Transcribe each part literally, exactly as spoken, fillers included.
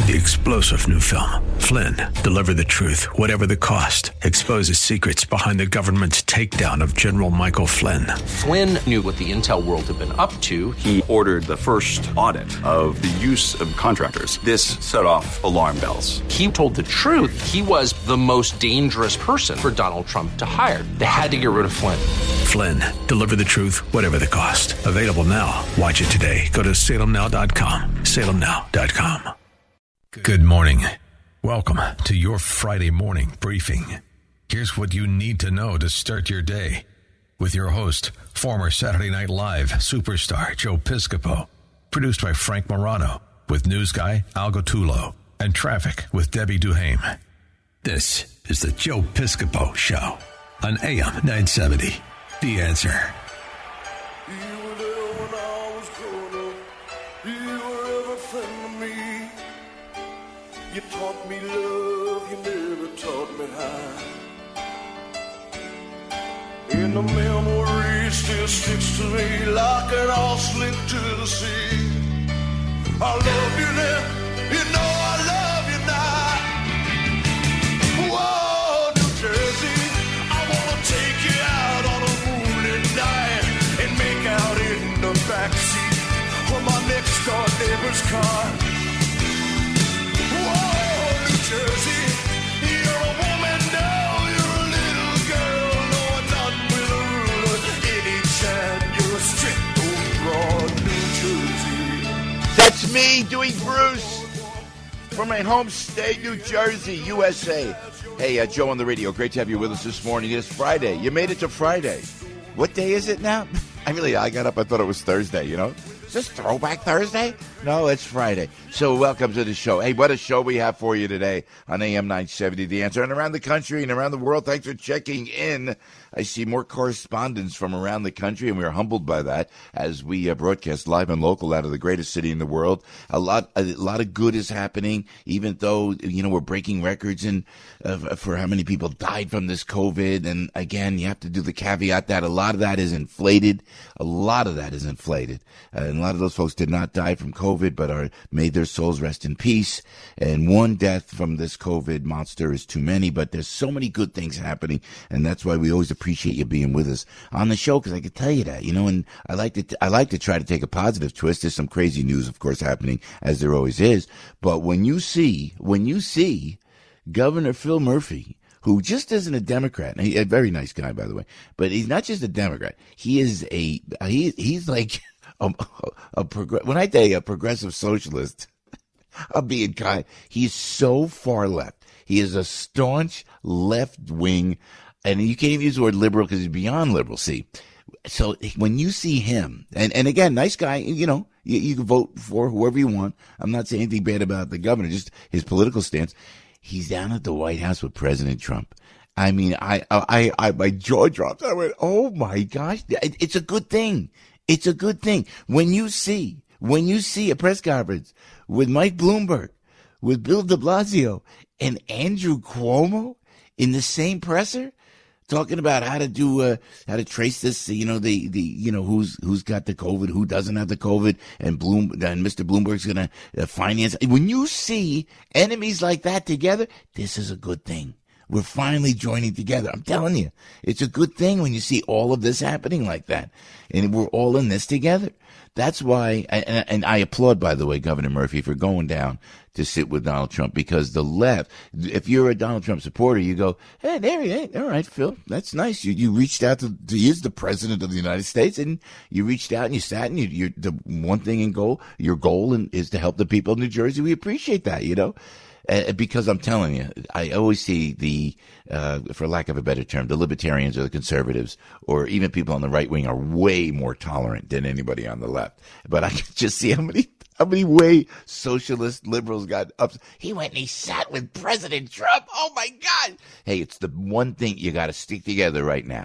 The explosive new film, Flynn, deliver the truth, whatever the cost, exposes secrets behind the government's takedown of General Michael Flynn. Flynn knew what the intel world had been up to. He ordered the first audit of the use of contractors. This set off alarm bells. He told the truth. He was the most dangerous person for Donald Trump to hire. They had to get rid of Flynn. Flynn, deliver the truth, whatever the cost. Available now. Watch it today. Go to salem now dot com. salem now dot com. Good morning. Welcome to your Friday morning briefing. Here's what you need to know to start your day. With your host, former Saturday Night Live superstar Joe Piscopo. Produced by Frank Morano. With news guy Al Gottulo. And traffic with Debbie Duhame. This is the Joe Piscopo Show on A M nine seventy. The Answer. You taught me love, you never taught me how. And the memory still sticks to me like an ox linked to the sea. I love you then, you know I love you now. Whoa, New Jersey, I wanna take you out on a moonlit night and make out in the backseat of my next door neighbor's car. Jersey, you're a woman now, you're a little girl, no, I'm not with a ruler, anytime you're a strict old broad New Jersey. That's me doing Bruce from my home state, New Jersey, U S A. Hey, uh, Joe on the radio, great to have you with us this morning. It is Friday. You made it to Friday. What day is it now? I really, I got up, I thought it was Thursday, you know? Is this Throwback Thursday? No, it's Friday. So welcome to the show. Hey, what a show we have for you today on A M nine seventy, The Answer. And around the country and around the world, thanks for checking in. I see more correspondence from around the country, and we are humbled by that as we uh, broadcast live and local out of the greatest city in the world. A lot a lot of good is happening, even though, you know, we're breaking records in, uh, for how many people died from this COVID. And again, you have to do the caveat that a lot of that is inflated. A lot of that is inflated. Uh, and a lot of those folks did not die from COVID, but are made their souls rest in peace. And one death from this COVID monster is too many, but there's so many good things happening, and that's why we always appreciate you being with us on the show, because I could tell you that, you know, and I like to t- I like to try to take a positive twist. There's some crazy news, of course, happening, as there always is, but when you see, when you see Governor Phil Murphy, who just isn't a Democrat, and he, a very nice guy, by the way, but he's not just a Democrat, he is a, he he's like, A, a, a prog- when I say a progressive socialist, I'm being kind. He's so far left. He is a staunch left wing, and you can't even use the word liberal because he's beyond liberal. See, so when you see him, and, and again, nice guy, you know, you, you can vote for whoever you want. I'm not saying anything bad about the governor, just his political stance. He's down at the White House with President Trump. I mean, I, I, I, my jaw dropped. I went, oh my gosh, it, it's a good thing. It's a good thing. When you see, when you see a press conference with Mike Bloomberg, with Bill de Blasio, and Andrew Cuomo in the same presser, talking about how to do, uh, how to trace this, you know, the, the, you know, who's, who's got the COVID, who doesn't have the COVID, and Bloom, and Mister Bloomberg's gonna uh, finance. When you see enemies like that together, this is a good thing. We're finally joining together. I'm telling you, it's a good thing when you see all of this happening like that. And we're all in this together. That's why, and, and I applaud, by the way, Governor Murphy for going down to sit with Donald Trump, because the left, if you're a Donald Trump supporter, you go, hey, there he is. All right, Phil, that's nice. You you reached out to, to he is the president of the United States, and you reached out and you sat and you, you're the one thing in goal, your goal in, is to help the people of New Jersey. We appreciate that, you know. Uh, because I'm telling you, I always see the, uh, for lack of a better term, the libertarians or the conservatives, or even people on the right wing, are way more tolerant than anybody on the left. But I can just see how many, how many way socialist liberals got up. He went and he sat with President Trump. Oh my God. Hey, it's the one thing you got to stick together right now.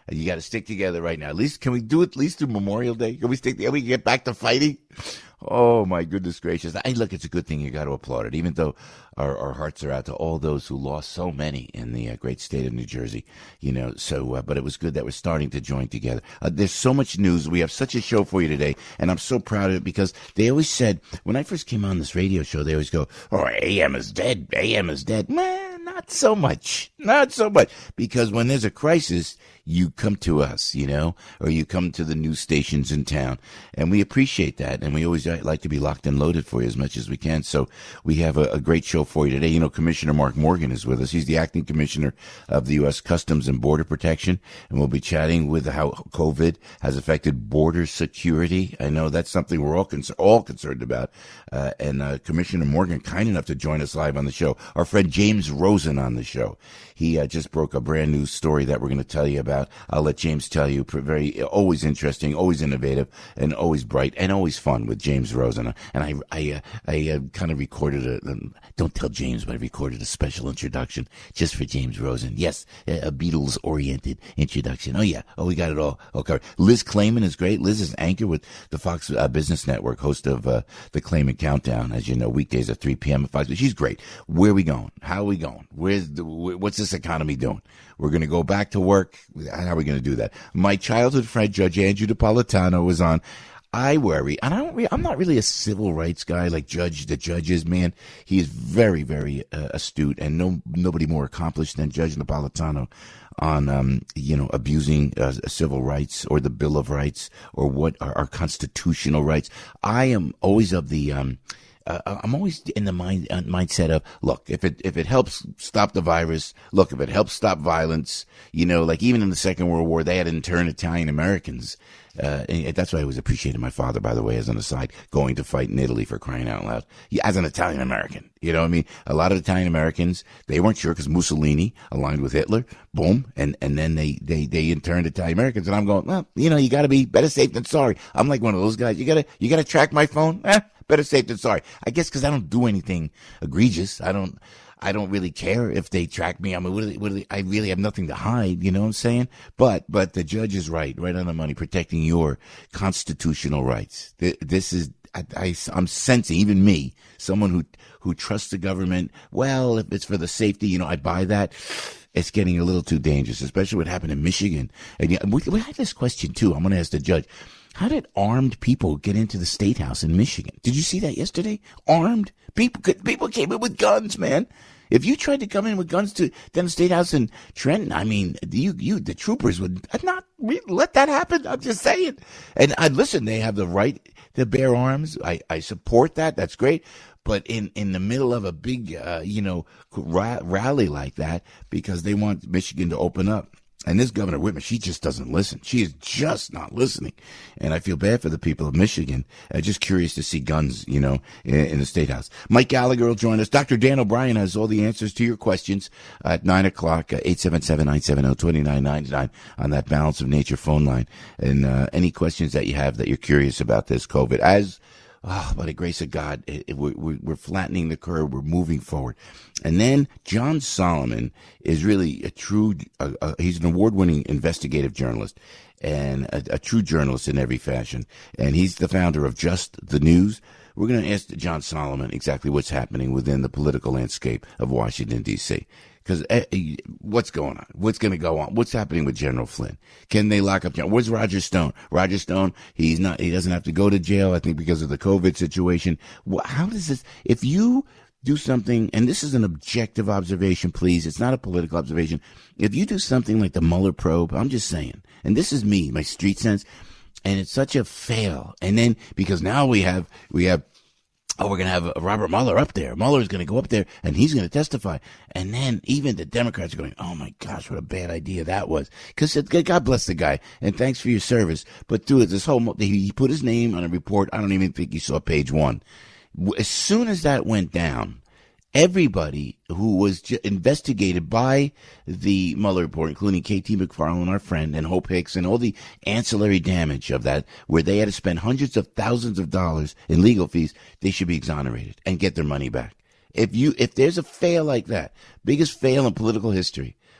You got to stick together right now. At least, can we do it at least through Memorial Day? Can we stick together? We can get back to fighting? Oh, my goodness gracious. Hey, look, it's a good thing. You got to applaud it, even though our, our hearts are out to all those who lost so many in the uh, great state of New Jersey. You know, so, uh, but it was good that we're starting to join together. Uh, there's so much news. We have such a show for you today, and I'm so proud of it because they always said, when I first came on this radio show, they always go, oh, A M is dead. A M is dead. Man, not so much. Not so much. Because when there's a crisis, you come to us, you know, or you come to the news stations in town. And we appreciate that. And we always like to be locked and loaded for you as much as we can. So we have a, a great show for you today. You know, Commissioner Mark Morgan is with us. He's the acting commissioner of the U S Customs and Border Protection. And we'll be chatting with how COVID has affected border security. I know that's something we're all, con- all concerned about. Uh, and uh, Commissioner Morgan, kind enough to join us live on the show. Our friend James Rosen on the show. He uh, just broke a brand new story that we're going to tell you about. I'll let James tell you. Very, always interesting, always innovative, and always bright, and always fun with James Rosen. And I, I, uh, I uh, kind of recorded a. Um, don't tell James, but I recorded a special introduction just for James Rosen. Yes, a Beatles-oriented introduction. Oh yeah, oh we got it all. Okay, Liz Clayman is great. Liz is anchor with the Fox uh, Business Network, host of uh, the Clayman Countdown, as you know, weekdays at three p.m. at Fox. She's great. Where are we going? How are we going? Where's the? What's this economy doing? We're going to go back to work. How are we going to do that? My childhood friend, Judge Andrew Napolitano, was on. I worry, and I don't. Re- I'm not really a civil rights guy like Judge. The judge is, man. He is very, very uh, astute, and no nobody more accomplished than Judge Napolitano on, um, you know, abusing uh, civil rights or the Bill of Rights or what are our constitutional rights. I am always of the. Um, Uh, I'm always in the mind uh, mindset of, look, if it if it helps stop the virus, look, if it helps stop violence, you know, like even in the Second World War, they had to intern Italian Americans. Uh, and that's why I always appreciated my father, by the way, as an aside, going to fight in Italy for crying out loud. He, as an Italian American, you know what I mean? A lot of Italian Americans, they weren't sure because Mussolini aligned with Hitler, boom, and, and then they, they, they interned Italian Americans. And I'm going, well, you know, you got to be better safe than sorry. I'm like one of those guys. You got to you got to track my phone? Eh, better safe than sorry. I guess because I don't do anything egregious. I don't. I don't really care if they track me. I mean, what do they, what do they, I really have nothing to hide, you know what I'm saying? But, but the judge is right, right on the money, protecting your constitutional rights. This is, I, I, I'm sensing, even me, someone who, who trusts the government. Well, if it's for the safety, you know, I buy that. It's getting a little too dangerous, especially what happened in Michigan. And yeah, we, we had this question too. I'm going to ask the judge. How did armed people get into the State House in Michigan? Did you see that yesterday? Armed people, people came in with guns, man. If you tried to come in with guns to then the State House in Trenton, I mean, you, you, the troopers would not let that happen. I'm just saying. And I listen, they have the right to bear arms. I, I support that. That's great. But in, in the middle of a big, uh, you know, ra- rally like that, because they want Michigan to open up. And this Governor Whitmer, she just doesn't listen. She is just not listening. And I feel bad for the people of Michigan. Uh, just curious to see guns, you know, in, in the State House. Mike Gallagher will join us. Doctor Dan O'Brien has all the answers to your questions at nine o'clock, uh, eight seven seven, nine seven zero, two nine nine nine on that Balance of Nature phone line. And uh, any questions that you have that you're curious about this COVID. As Oh, by the grace of God, it, it, we're, we're flattening the curve. We're moving forward. And then John Solomon is really a true, uh, uh, he's an award-winning investigative journalist and a, a true journalist in every fashion. And he's the founder of Just the News. We're going to ask John Solomon exactly what's happening within the political landscape of Washington, D C Because uh, what's going on? What's going to go on? What's happening with General Flynn? Can they lock up General? Where's Roger Stone? Roger Stone, he's not. He doesn't have to go to jail, I think, because of the COVID situation. How does this? If you do something, and this is an objective observation, please. It's not a political observation. If you do something like the Mueller probe, I'm just saying, and this is me, my street sense, and it's such a fail. And then because now we have we have. Oh, we're going to have Robert Mueller up there. Mueller's going to go up there, and he's going to testify. And then even the Democrats are going, oh, my gosh, what a bad idea that was. Because God bless the guy, and thanks for your service. But through this whole, he put his name on a report. I don't even think he saw page one. As soon as that went down, everybody who was j- investigated by the Mueller report, including K T McFarland, our friend, and Hope Hicks, and all the ancillary damage of that, where they had to spend hundreds of thousands of dollars in legal fees, they should be exonerated and get their money back. If you, if there's a fail like that, biggest fail in political history,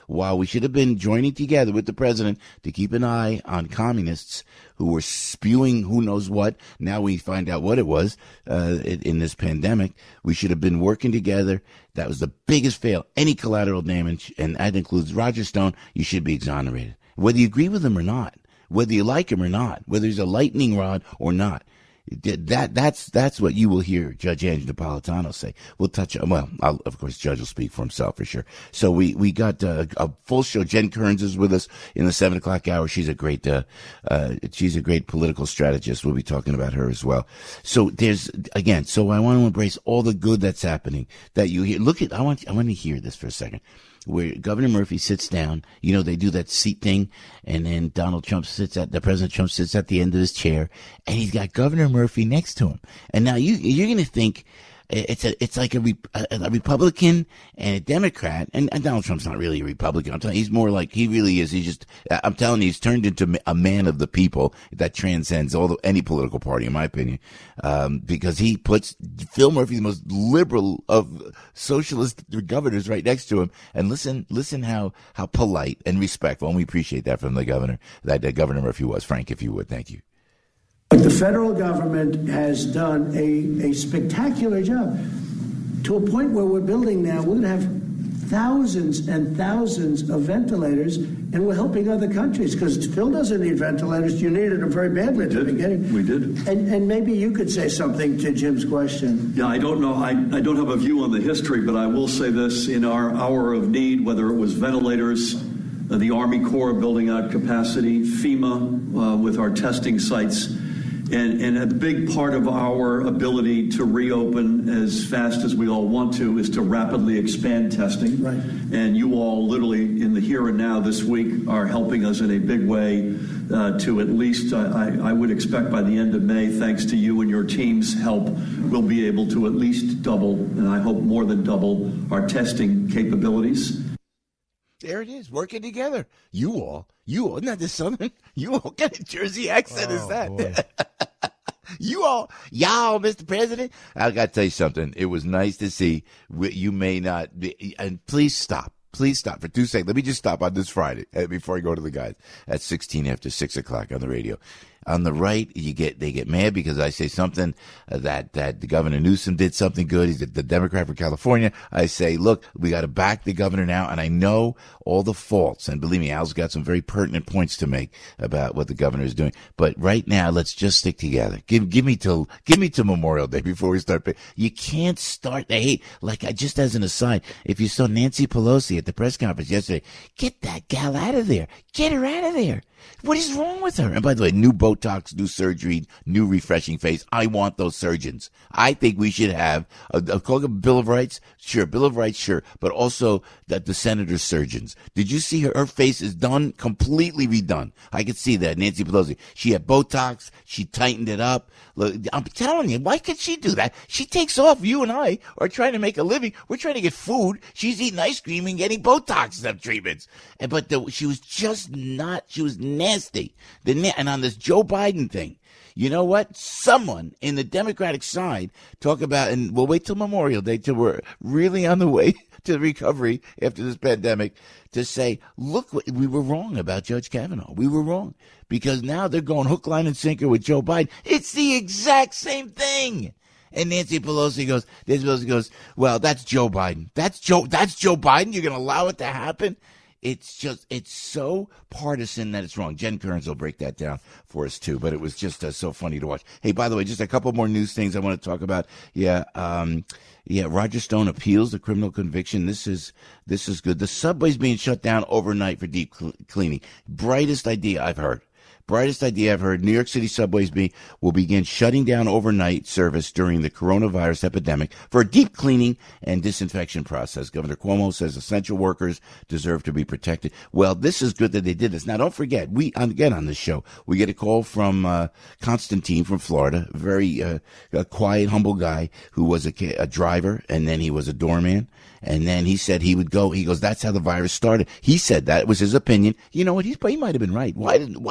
while we should have been joining together with the president to keep an eye on communists who were spewing who knows what. Now we find out what it was uh, in, in this pandemic. We should have been working together. That was the biggest fail. Any collateral damage, and that includes Roger Stone, you should be exonerated. Whether you agree with him or not, whether you like him or not, whether he's a lightning rod or not. That that's that's what you will hear Judge Angie Napolitano say. We'll touch on, well, I'll, of course, Judge will speak for himself for sure. So we we got uh, a full show. Jen Kearns is with us in the seven o'clock hour. She's a great uh, uh, she's a great political strategist. We'll be talking about her as well. So there's again. So I want to embrace all the good that's happening that you hear. Look at I want I want to hear this for a second. Where Governor Murphy sits down, you know, they do that seat thing, and then Donald Trump sits at, the President Trump sits at the end of his chair, and he's got Governor Murphy next to him. And now you, you're going to think it's a, it's like a, a, a Republican and a Democrat, and, and Donald Trump's not really a Republican. I'm telling you, he's more like, he really is. He's just, I'm telling you, he's turned into a man of the people that transcends all the, any political party, in my opinion, um, because he puts Phil Murphy, the most liberal of socialist governors, right next to him. And listen, listen how, how polite and respectful, and we appreciate that from the governor, that uh, Governor Murphy was. Frank, if you would, thank you. But the federal government has done a, a spectacular job to a point where we're building now. We're going to have thousands and thousands of ventilators, and we're helping other countries because Phil doesn't need ventilators. You needed them very badly at the beginning. We did. And, and maybe you could say something to Jim's question. Yeah, I don't know. I, I don't have a view on the history, but I will say this. In our hour of need, whether it was ventilators, uh, the Army Corps building out capacity, FEMA uh, with our testing sites, And, and a big part of our ability to reopen as fast as we all want to is to rapidly expand testing. Right. And you all literally in the here and now this week are helping us in a big way uh, to at least, uh, I, I would expect by the end of May, thanks to you and your team's help, we'll be able to at least double, and I hope more than double, our testing capabilities. There it is, working together. You all, you all, not the Southern, you all, what kind of Jersey accent oh, is that? You all, y'all, Mister President. I got to tell you something. It was nice to see. You may not be, and please stop. Please stop for two seconds. Let me just stop on this Friday before I go to the guys at sixteen after six o'clock on the radio. On the right, you get they get mad because I say something uh, that that the Governor Newsom did something good. He's the, the Democrat from California. I say, look, we got to back the governor now, and I know all the faults. And believe me, Al's got some very pertinent points to make about what the governor is doing. But right now, let's just stick together. Give give me till give me till Memorial Day before we start. You can't start the hate. Like I just as an aside, if you saw Nancy Pelosi at the press conference yesterday, get that gal out of there. Get her out of there. What is wrong with her? And by the way, new Botox, new surgery, new refreshing face. I want those surgeons. I think we should have a, a, call it a Bill of Rights. Sure, Bill of Rights, sure. But also that the senator's surgeons. Did you see her? Her face is done, completely redone. I could see that. Nancy Pelosi. She had Botox. She tightened it up. Look, I'm telling you, why could she do that? She takes off. You and I are trying to make a living. We're trying to get food. She's eating ice cream and getting Botox treatments. And, but the, she was just not, she was nasty. The na- and on this Joe Biden thing, you know what? Someone in the Democratic side talk about, and we'll wait till Memorial Day till we're really on the way to recovery after this pandemic, to say, look, we were wrong about Judge Kavanaugh. We were wrong because now they're going hook, line, and sinker with Joe Biden. It's the exact same thing. And Nancy Pelosi goes, Nancy Pelosi goes, well, that's Joe Biden. That's Joe, that's Joe Biden. You're going to allow it to happen? It's just, it's so partisan that it's wrong. Jen Kearns will break that down for us too, but it was just uh, so funny to watch. Hey, by the way, just a couple more news things I want to talk about. Yeah, um, yeah, Roger Stone appeals the criminal conviction. This is, this is good. The subway's being shut down overnight for deep cl- cleaning. Brightest idea I've heard. Brightest idea I've heard. New York City subways be, will begin shutting down overnight service during the coronavirus epidemic for a deep cleaning and disinfection process. Governor Cuomo says essential workers deserve to be protected. Well, this is good that they did this. Now, don't forget, we, again on this show, we get a call from uh, Constantine from Florida, very uh, a quiet, humble guy who was a, a driver, and then he was a doorman. And then he said he would go, he goes, that's how the virus started. He said that. It was his opinion. You know what? He's, he might have been right. Why did, why did,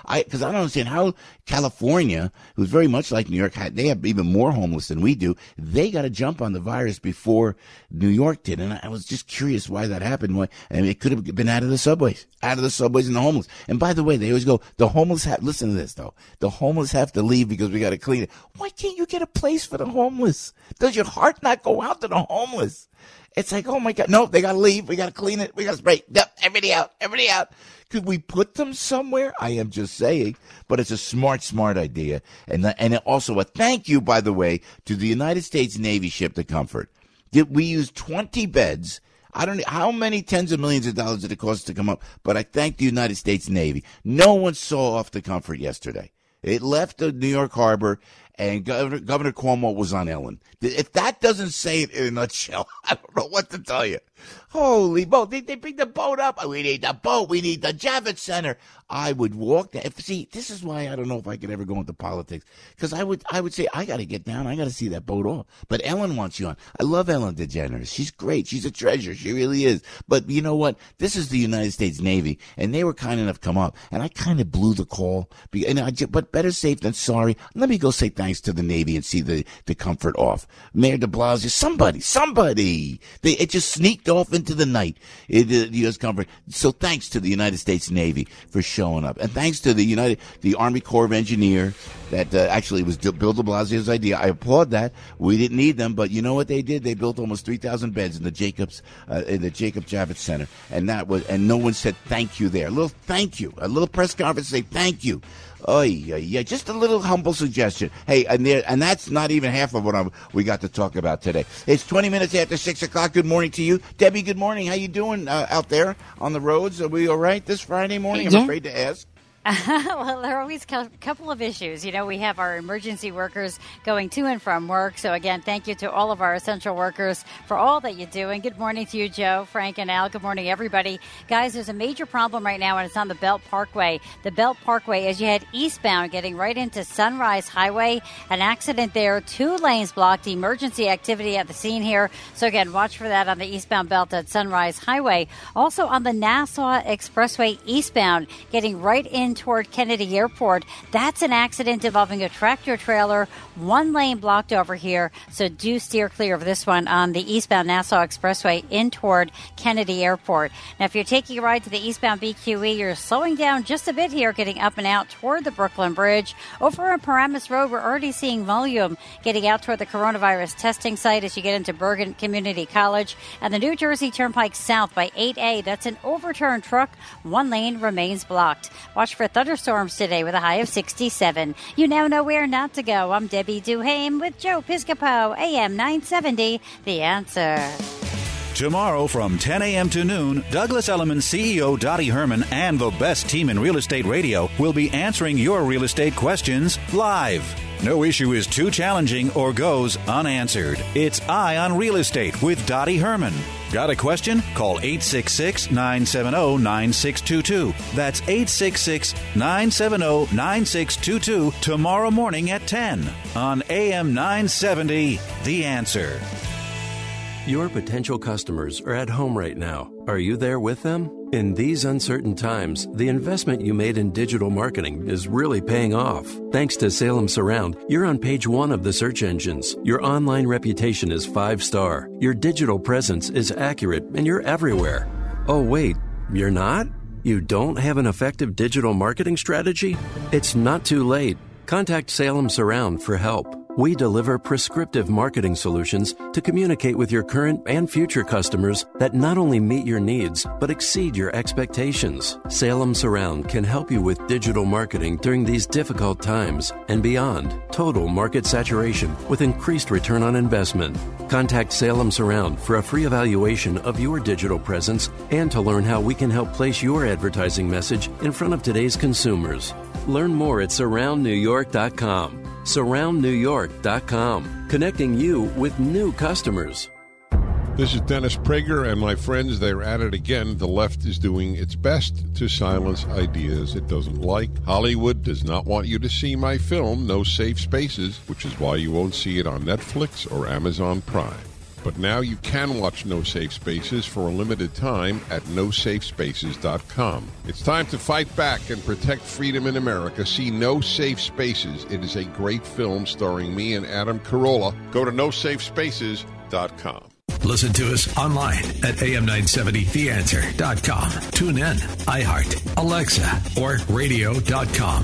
I because I don't understand how California, who's very much like New York, they have even more homeless than we do. They got to jump on the virus before New York did, and I was just curious why that happened. Why, and it could have been out of the subways, out of the subways and the homeless. And by the way, they always go, the homeless have. Listen to this though, the homeless have to leave because we got to clean it. Why can't you get a place for the homeless? Does your heart not go out to the homeless? It's like, oh my God, no, they got to leave. We got to clean it. We got to spray. Yep, everybody out, everybody out. Could we put them somewhere? I am just saying, but it's a smart, smart idea. And and also a thank you, by the way, to the United States Navy ship, the Comfort. We used twenty beds. I don't know how many tens of millions of dollars did it cost to come up, but I thank the United States Navy. No one saw off the Comfort yesterday. It left the New York Harbor, and Governor, Governor Cuomo was on Ellen. If that doesn't say it in a nutshell, I don't know what to tell you. Holy boat. They, they bring the boat up. We need the boat. We need the Javits Center. I would walk down. If, see, this is why I don't know if I could ever go into politics. Because I would I would say, I got to get down. I got to see that boat off. But Ellen wants you on. I love Ellen DeGeneres. She's great. She's a treasure. She really is. But you know what? This is the United States Navy. And they were kind enough to come up. And I kind of blew the call. And I just, but better safe than sorry. Let me go say thanks to the Navy and see the, the Comfort off. Mayor de Blasio, somebody, somebody. They, it just sneaked off into the night. It, uh, the U S Comfort. So thanks to the United States Navy for showing up. And thanks to the United, the Army Corps of Engineers that uh, actually was Bill de Blasio's idea. I applaud that. We didn't need them, but you know what they did? They built almost three thousand beds in the Jacobs, uh, in the Jacob Javits Center. And that was, and no one said thank you there. A little thank you. A little press conference say thank you. Oh, yeah, yeah, just a little humble suggestion. Hey, and there, and that's not even half of what I'm, we got to talk about today. It's twenty minutes after six o'clock. Good morning to you. Debbie, good morning. How you doing uh, out there on the roads? Are we all right this Friday morning? I'm yeah. afraid to ask. Well, there are always a couple of issues. You know, we have our emergency workers going to and from work. So, again, thank you to all of our essential workers for all that you do. And good morning to you, Joe, Frank, and Al. Good morning, everybody. Guys, there's a major problem right now, and it's on the Belt Parkway. The Belt Parkway, as you head eastbound, getting right into Sunrise Highway. An accident there, two lanes blocked, emergency activity at the scene here. So, again, watch for that on the eastbound belt at Sunrise Highway. Also on the Nassau Expressway eastbound, getting right into toward Kennedy Airport. That's an accident involving a tractor trailer, one lane blocked over here, so do steer clear of this one on the eastbound Nassau Expressway in toward Kennedy Airport. Now, if you're taking a ride to the eastbound B Q E, you're slowing down just a bit here, getting up and out toward the Brooklyn Bridge. Over on Paramus Road, we're already seeing volume getting out toward the coronavirus testing site as you get into Bergen Community College. And the New Jersey Turnpike South by eight A, that's an overturned truck. One lane remains blocked. Watch for thunderstorms today with a high of sixty-seven. You now know where not to go. I'm Debbie Duhame with Joe Piscopo, A M nine seventy, The Answer. Tomorrow from ten a.m. to noon, Douglas Elliman C E O Dottie Herman and the best team in real estate radio will be answering your real estate questions live. No issue is too challenging or goes unanswered. It's Eye on Real Estate with Dottie Herman. Got a question? Call eight six six, nine seven zero, nine six two two. That's eight six six, nine seven zero, nine six two two tomorrow morning at ten on A M nine seventy, The Answer. Your potential customers are at home right now. Are you there with them? In these uncertain times, the investment you made in digital marketing is really paying off. Thanks to Salem Surround, you're on page one of the search engines. Your online reputation is five-star. Your digital presence is accurate, and you're everywhere. Oh, wait, you're not? You don't have an effective digital marketing strategy? It's not too late. Contact Salem Surround for help. We deliver prescriptive marketing solutions to communicate with your current and future customers that not only meet your needs, but exceed your expectations. Salem Surround can help you with digital marketing during these difficult times and beyond. Total market saturation with increased return on investment. Contact Salem Surround for a free evaluation of your digital presence and to learn how we can help place your advertising message in front of today's consumers. Learn more at surround new york dot com. surround new york dot com, connecting you with new customers. This is Dennis Prager and my friends. They're at it again. The left is doing its best to silence ideas it doesn't like. Hollywood does not want you to see my film, No Safe Spaces, which is why you won't see it on Netflix or Amazon Prime. But now you can watch No Safe Spaces for a limited time at no safe spaces dot com. It's time to fight back and protect freedom in America. See No Safe Spaces. It is a great film starring me and Adam Carolla. Go to no safe spaces dot com. Listen to us online at A M nine seventy the answer dot com. Tune in, iHeart, Alexa, or radio dot com.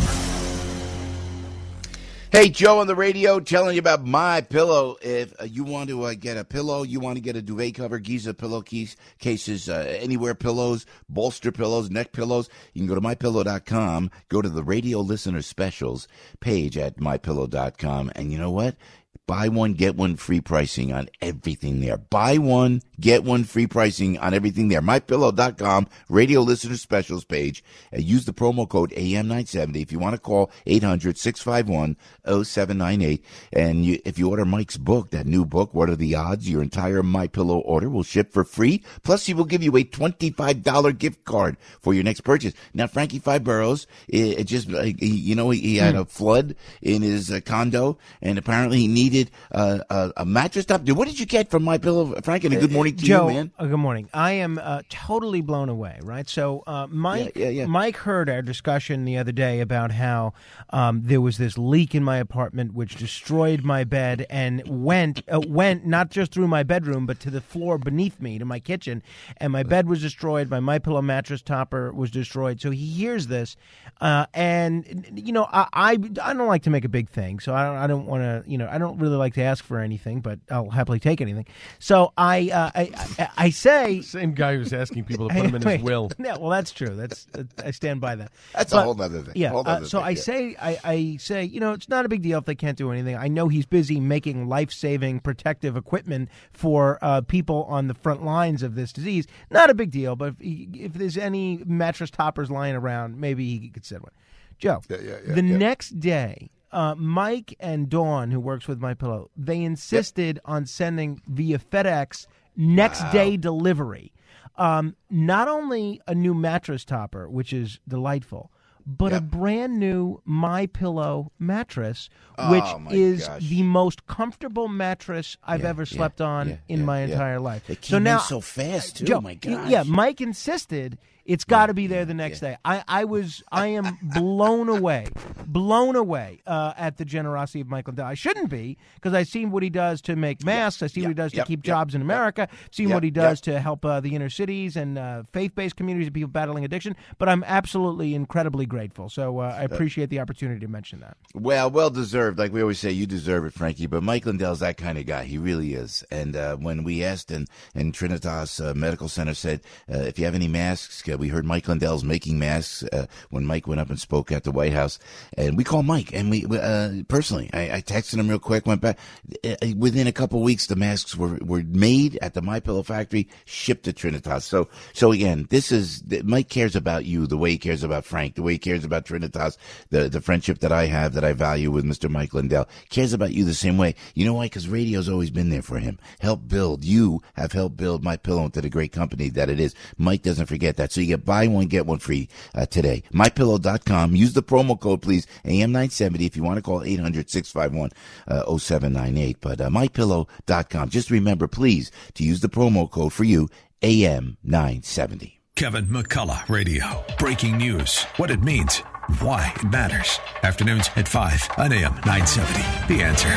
Hey, Joe on the radio telling you about My Pillow. If uh, you want to uh, get a pillow, you want to get a duvet cover, Giza pillow case, cases, uh, anywhere pillows, bolster pillows, neck pillows, you can go to my pillow dot com, go to the radio listener specials page at my pillow dot com, and you know what? Buy one, get one free pricing on everything there. Buy one, get one free pricing on everything there. my pillow dot com, radio listener specials page. Uh, use the promo code A M nine seventy. If you want to call eight hundred, six five one, oh seven nine eight. And you, if you order Mike's book, that new book, What Are the Odds? Your entire My Pillow order will ship for free. Plus, he will give you a twenty-five dollars gift card for your next purchase. Now, Frankie Five Boroughs, it, it just, uh, he, you know, he, he had a flood in his uh, condo, and apparently he needed Uh, a, a mattress top. Dude, what did you get from My Pillow, Frank? And a good morning to Joe, you, man. Uh, good morning. I am uh, totally blown away, right? So uh, Mike yeah, yeah, yeah. Mike heard our discussion the other day about how um, there was this leak in my apartment which destroyed my bed and went, uh, went not just through my bedroom, but to the floor beneath me, to my kitchen. And my bed was destroyed. My My Pillow mattress topper was destroyed. So he hears this. Uh, and, you know, I, I, I don't like to make a big thing. So I don't, I don't want to, you know, I don't really like to ask for anything, but I'll happily take anything. So I, uh, I, I, I say, same guy who's asking people to put him in wait, his will. Yeah, well, that's true. That's uh, I stand by that. That's but, a whole other thing. Yeah. Whole Uh, other so thing, I yeah. say, I, I say, you know, it's not a big deal if they can't do anything. I know he's busy making life-saving protective equipment for uh, people on the front lines of this disease. Not a big deal, but if, he, if there's any mattress toppers lying around, maybe he could send one. Joe, yeah, yeah, yeah, the yeah. next day. Uh, Mike and Dawn, who works with My Pillow, they insisted yep. on sending via FedEx next wow. day delivery. Um, not only a new mattress topper, which is delightful, but yep. a brand new My Pillow mattress, which oh, is gosh. the most comfortable mattress I've yeah, ever slept yeah, on yeah, in yeah, my yeah. entire life. It came so now, in so fast too. Joe, my gosh. Yeah, Mike insisted. It's got to be there the next day. I, I was, I am blown away, blown away uh, at the generosity of Mike Lindell. I shouldn't be, because I've seen what he does to make masks. Yep. I see Yep. what he does Yep. to keep Yep. jobs in America. I've seen Yep. what he does Yep. to help uh, the inner cities and uh, faith-based communities of people battling addiction. But I'm absolutely incredibly grateful. So uh, I appreciate the opportunity to mention that. Well, well deserved. Like we always say, you deserve it, Frankie. But Mike Lindell's that kind of guy. He really is. And uh, when we asked, and, and Trinitas uh, Medical Center said, uh, if you have any masks, uh, we heard Mike Lindell's making masks uh, when Mike went up and spoke at the White House. And we called Mike, and we uh, personally, I, I texted him real quick, went back. Uh, within a couple of weeks, the masks were, were made at the My Pillow factory, shipped to Trinitas. So, so again, this is, Mike cares about you the way he cares about Frank, the way he cares about Trinitas, the, the friendship that I have, that I value with Mister Mike Lindell, cares about you the same way. You know why? Because radio's always been there for him. Help build. You have helped build My Pillow into the great company that it is. Mike doesn't forget that. So you get buy one, get one free uh, today. my pillow dot com. Use the promo code, please, A M nine seventy, if you want to call eight hundred, six five one, oh seven nine eight. But uh, my pillow dot com. Just remember, please, to use the promo code for you, A M nine seventy. Kevin McCullough Radio. Breaking news. What it means. Why it matters. Afternoons at five on A M nine seventy. The Answer.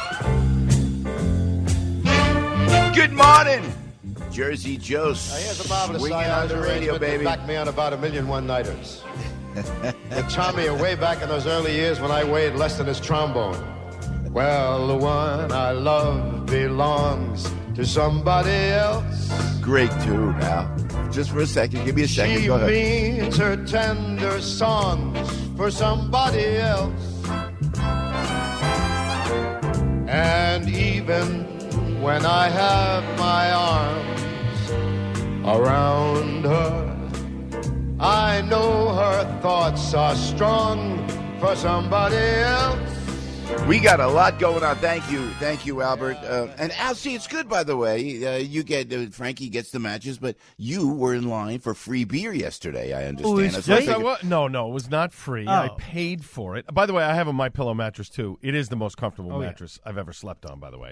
Good morning, Jersey Joe's. Now, here's a marvelous swinging on the radio, baby. Back me on about a million one-nighters. They charmed me way back in those early years when I weighed less than his trombone. Well, the one I love belongs to somebody else. Great tune, Al. Just for a second. Give me a second. She Go ahead. means her tender songs for somebody else. And even when I have my arms around her, I know her thoughts are strong for somebody else. We got a lot going on. Thank you. Thank you, Albert. Uh, and Al, see, it's good, by the way. Uh, you get, uh, Frankie gets the matches, but you were in line for free beer yesterday, I understand. Yes, That's what I I figured. wa- no, no, it was not free. Oh. I paid for it. By the way, I have a My Pillow mattress, too. It is the most comfortable Oh, yeah. mattress I've ever slept on, by the way.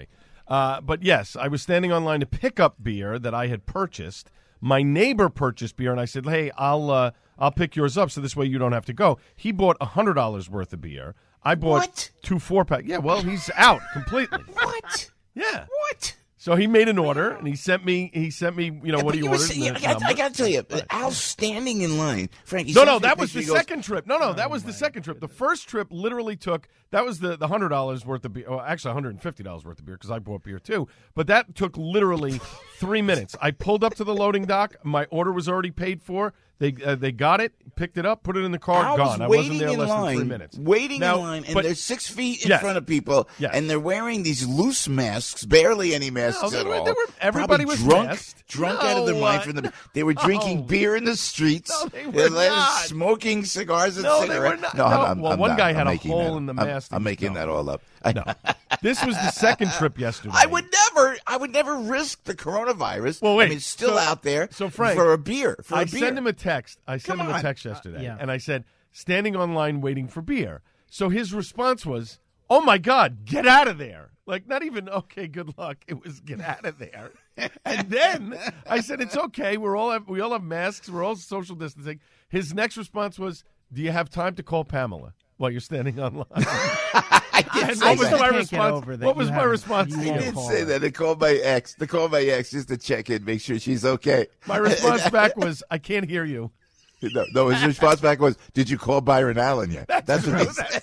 Uh, but yes, I was standing online to pick up beer that I had purchased. My neighbor purchased beer, and I said, hey, I'll uh, I'll pick yours up so this way you don't have to go. He bought one hundred dollars worth of beer. I bought What? two four-pack. Yeah, well, he's out completely. What? Yeah. What? So he made an order, and he sent me, He sent me, you know, Yeah, what but he you were ordered. saying- and the I, number. I got to tell you, Al's standing in line. Frank, he No, sends no, me a that was picture, the he goes, second trip. No, no, that was the second trip. The first trip literally took, that was the, the one hundred dollars worth of beer. Oh, actually, one hundred fifty dollars worth of beer because I bought beer too. But that took literally three minutes. I pulled up to the loading dock. My order was already paid for. They uh, they got it, picked it up, put it in the car, I gone. was I waiting wasn't there in less line, than three minutes. waiting Now, in line, and but- they're six feet in Yes. front of people, Yes. and they're wearing these loose masks, barely any masks No, they at were- all. they were- everybody Probably was drunk, masked. drunk out of their No, mind uh, from the. They were drinking no. beer in the streets. No, they were They're not. smoking cigars and No, they cigarettes. were not. No, I'm, No, I'm, well, I'm one not. guy I'm had a making hole that in up. the I'm- mask. I'm, making No. that all up. No, this was the second trip yesterday. I would never, I would never risk the coronavirus. Well, wait. I mean, it's still so, out there. So, Frank, for a beer, for a I beer. sent him a text. I sent Come him a on. text yesterday, Uh, yeah. and I said, standing online waiting for beer. So his response was, "Oh my God, get out of there!" Like, not even okay. Good luck. It was get out of there. And then I said, "It's okay. We're all have, we all have masks. We're all social distancing." His next response was, "Do you have time to call Pamela while you're standing online?" I did And say what was that. my Can't get response? over that What was you my haven't- response you to I you? won't did call say her. that. To call my ex. To call my ex just to check in, make sure she's okay. My response back was, "I can't hear you." No, no, his response back was, "Did you call Byron Allen yet?" That's, what he said.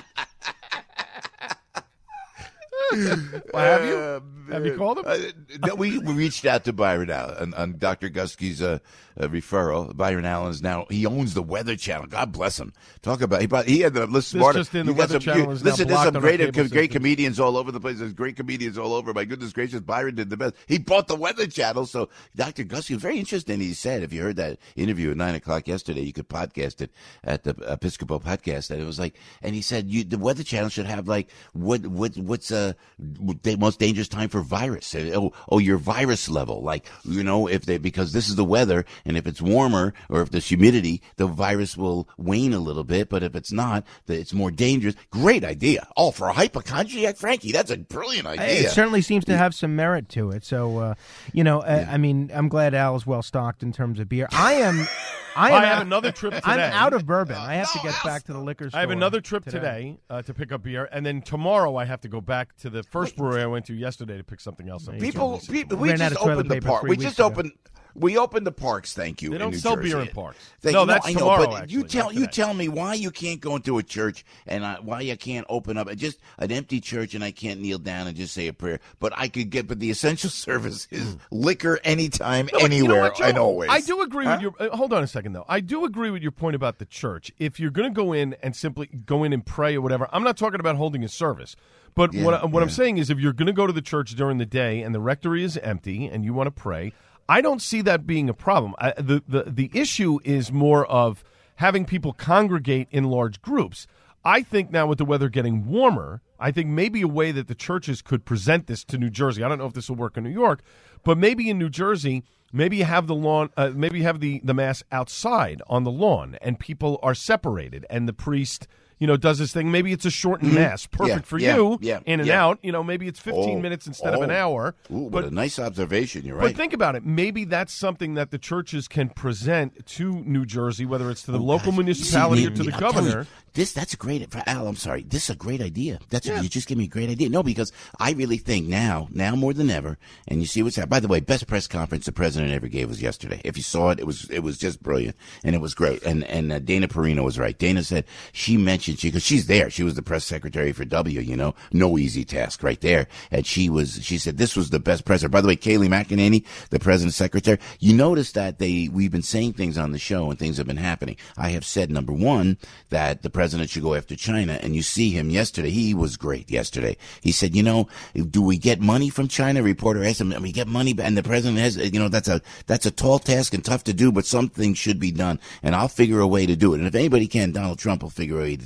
Well, have you? Uh, Have you called him? Uh, no, we, we reached out to Byron Allen on, on Doctor Gusky's uh, uh, referral. Byron Allen is now, he owns the Weather Channel. God bless him. Talk about, he, brought, he had the list This smarter. just in, You the got Weather some- Channel you- is now Listen, there's blocked some on our great, cable great system. comedians all over the place. There's great comedians all over. My goodness gracious, Byron did the best. He bought the Weather Channel. So Doctor Gusky was very interesting. He said, if you heard that interview at nine o'clock yesterday, you could podcast it at the Episcopal Podcast. And it was like, and he said, you, the Weather Channel should have like, what, what, what's uh, the most dangerous time for virus? Oh, oh, your virus level. Like, you know, if they, because this is the weather, and if it's warmer or if there's humidity, the virus will wane a little bit. But if it's not, the, it's more dangerous. Great idea. Oh, for a hypochondriac, Frankie, that's a brilliant idea. It certainly seems to have some merit to it. So, uh, you know, uh, I mean, I'm glad Al is well stocked in terms of beer. I am. I, am I have another trip I'm today. out of bourbon. I have to get back to the liquor store. I have another trip today, today uh, to pick up beer, and then tomorrow I have to go back to the first brewery I went to yesterday to pick something else up. People, people, we Ran out just of toilet opened the paper park. three We weeks just ago. opened. We opened the parks. Thank you. They in don't New sell Jersey. beer in parks. Thank No, you. that's I know, tomorrow, but actually, you tell not you today. tell me why you can't go into a church and I, why you can't open up just an empty church and I can't kneel down and just say a prayer. But I could get. But the essential service is liquor anytime, No, but you know anywhere, what, Joe? and always. I do agree Huh? with your. Uh, hold on a second, though. I do agree with your point about the church. If you're going to go in and simply go in and pray or whatever, I'm not talking about holding a service. But Yeah, what, what I'm yeah. saying is, if you're going to go to the church during the day and the rectory is empty and you want to pray, I don't see that being a problem. I, the, the the issue is more of having people congregate in large groups. I think now with the weather getting warmer, I think maybe a way that the churches could present this to New Jersey. I don't know if this will work in New York, but maybe in New Jersey, maybe you have the lawn, uh, maybe you have the, the mass outside on the lawn, and people are separated, and the priest, you know, does his thing. Maybe it's a shortened Mhm. mass, perfect Yeah, for yeah, you, yeah, in and yeah. out. You know, maybe it's fifteen Oh, minutes instead of an oh. hour. Ooh, but what a nice observation. You're but right. think about it. Maybe that's something that the churches can present to New Jersey, whether it's to the Oh, local gosh. municipality See, or to the I'm telling you, governor. This that's a great for Al. I'm sorry. This is a great idea. That's you just give me a great idea. No, because I really think now, now more than ever, and you see what's happening. By the way, best press conference the president ever gave was yesterday. If you saw it, it was it was just brilliant and it was great. And and uh, Dana Perino was right. Dana said she mentioned she because she's there. She was the press secretary for W. You know, no easy task right there. And she was she said this was the best presser. By the way, Kayleigh McEnany, the president's secretary. You notice that they we've been saying things on the show and things have been happening. I have said number one that the president should go after China, and you see him yesterday. He was great yesterday. He said, you know, do we get money from China? A reporter asked him, do we get money? And the president has, you know, that's a that's a tall task and tough to do, but something should be done, and I'll figure a way to do it. And if anybody can, Donald Trump will figure a way to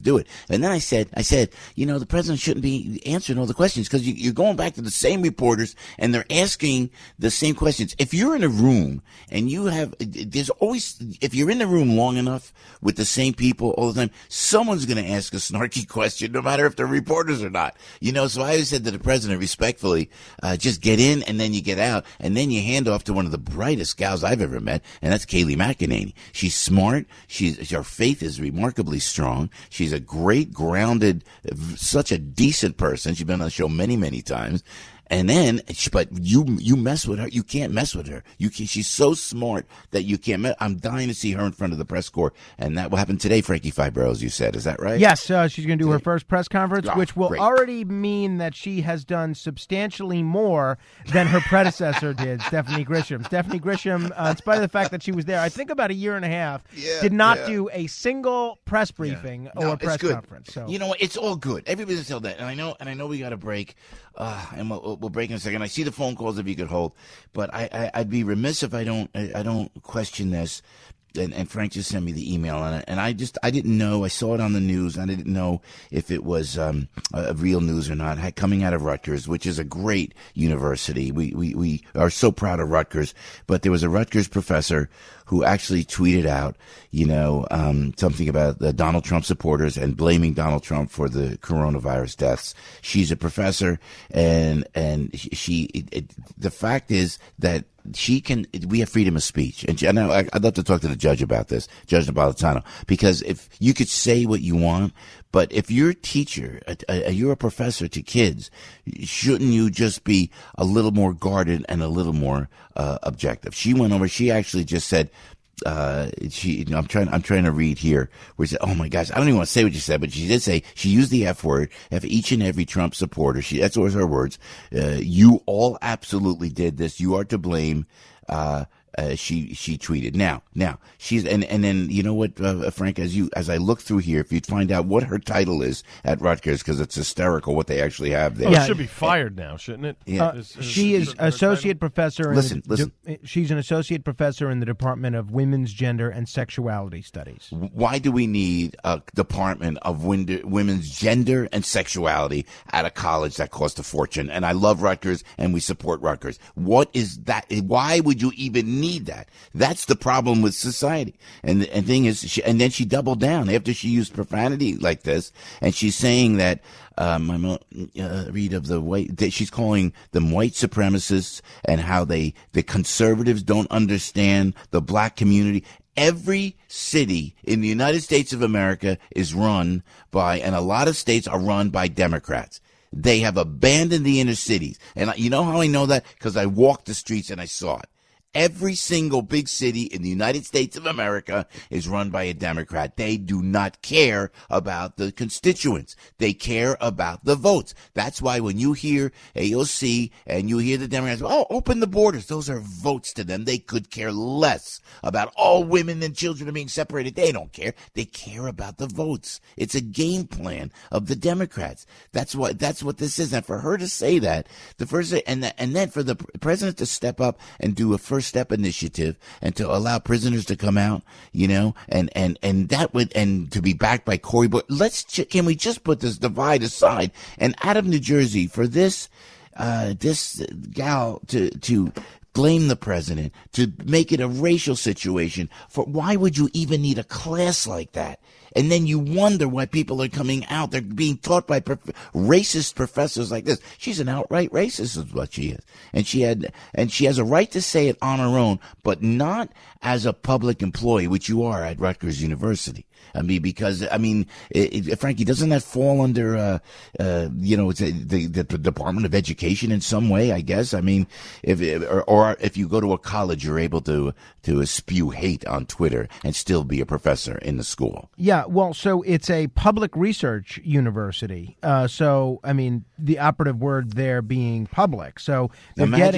do it. And then I said, I said, you know, the president shouldn't be answering all the questions because you, you're going back to the same reporters and they're asking the same questions. If you're in a room and you have, there's always, if you're in the room long enough with the same people all the time, someone's going to ask a snarky question, no matter if they're reporters or not. You know, so I always said to the president respectfully, uh, just get in and then you get out and then you hand off to one of the brightest gals I've ever met, and that's Kayleigh McEnany. She's smart. She's, her faith is remarkably strong. She's a great, grounded, such a decent person. She's been on the show many, many times. And then, but you you mess with her, you can't mess with her. You can, she's so smart that you can't. Mess, I'm dying to see her in front of the press corps, and that will happen today. Frankie Fibero, as you said, is that right? Yes, uh, she's going to do her first press conference, Oh, which will great. already mean that she has done substantially more than her predecessor did, Stephanie Grisham. Stephanie Grisham, uh, in spite of the fact that she was there, I think about a year and a half, Yeah, did not yeah. do a single press briefing No, or it's press good. conference. So You know what? It's all good. Everybody's told that, and I know, and I know we got to break, uh, and we'll, we'll break in a second. I see the phone calls if you could hold, but I, I I'd be remiss if I don't I, I don't question this. And, and Frank just sent me the email, and, and I just I didn't know. I saw it on the news. I didn't know if it was um, a, a real news or not. Had- Coming out of Rutgers, which is a great university, we, we we are so proud of Rutgers. But there was a Rutgers professor who actually tweeted out, you know, um, something about the Donald Trump supporters and blaming Donald Trump for the coronavirus deaths. She's a professor, and and she. It, it, the fact is that she can. We have freedom of speech, and, she, and I, I'd love to talk to the judge about this, Judge Napolitano, because if you could say what you want, but if you're a teacher, a, a, you're a professor to kids, shouldn't you just be a little more guarded and a little more uh, objective? She went over. She actually just said. Uh, she, you know, I'm trying, I'm trying to read here where she said, oh my gosh, I don't even want to say what she said, but she did say, she used the F word, F each and every Trump supporter. She, that's what her words. Uh, you all absolutely did this. You are to blame. Uh, Uh, she she tweeted. Now, now she's and and then you know what, uh, Frank, as you as I look through here, if you'd find out what her title is at Rutgers, because it's hysterical what they actually have there. Oh, it should be fired now, shouldn't it? Yeah. Uh, she is associate professor. In Listen, the, listen. de- she's an associate professor in the Department of Women's Gender and Sexuality Studies. Why do we need a department of wind- women's gender and sexuality at a college that costs a fortune? And I love Rutgers, and we support Rutgers. What is that? Why would you even need that? That's the problem with society. And the and thing is, she, and then she doubled down after she used profanity like this, and she's saying that. Um, I'm uh, read of the white. That she's calling them white supremacists, and how they the conservatives don't understand the black community. Every city in the United States of America is run by, and a lot of states are run by Democrats. They have abandoned the inner cities. And you know how I know that? Because I walked the streets and I saw it. Every single big city in the United States of America is run by a Democrat. They do not care about the constituents. They care about the votes. That's why when you hear A O C and you hear the Democrats, oh, open the borders, those are votes to them. They could care less about all women and children are being separated. They don't care. They care about the votes. It's a game plan of the Democrats. That's what that's what this is. And for her to say that, the first and the, and then for the president to step up and do a first step initiative and to allow prisoners to come out, you know, and, and, and that would, and to be backed by Cory Booker. Let's, can we just put this divide aside? And out of New Jersey for this, uh, this gal to, to, blame the president, to make it a racial situation. For why would you even need a class like that? And then you wonder why people are coming out. They're being taught by prof- racist professors like this. She's an outright racist is what she is. And she had, and she has a right to say it on her own, but not as a public employee, which you are at Rutgers University. I mean, because, I mean, it, it, Frankie, doesn't that fall under, uh, uh, you know, it's a, the, the Department of Education in some way, I guess? I mean, if, or, or if you go to a college, you're able to, to spew hate on Twitter and still be a professor in the school. Yeah, well, so it's a public research university. Uh, so, I mean, the operative word there being public. So they're Imagine- getting...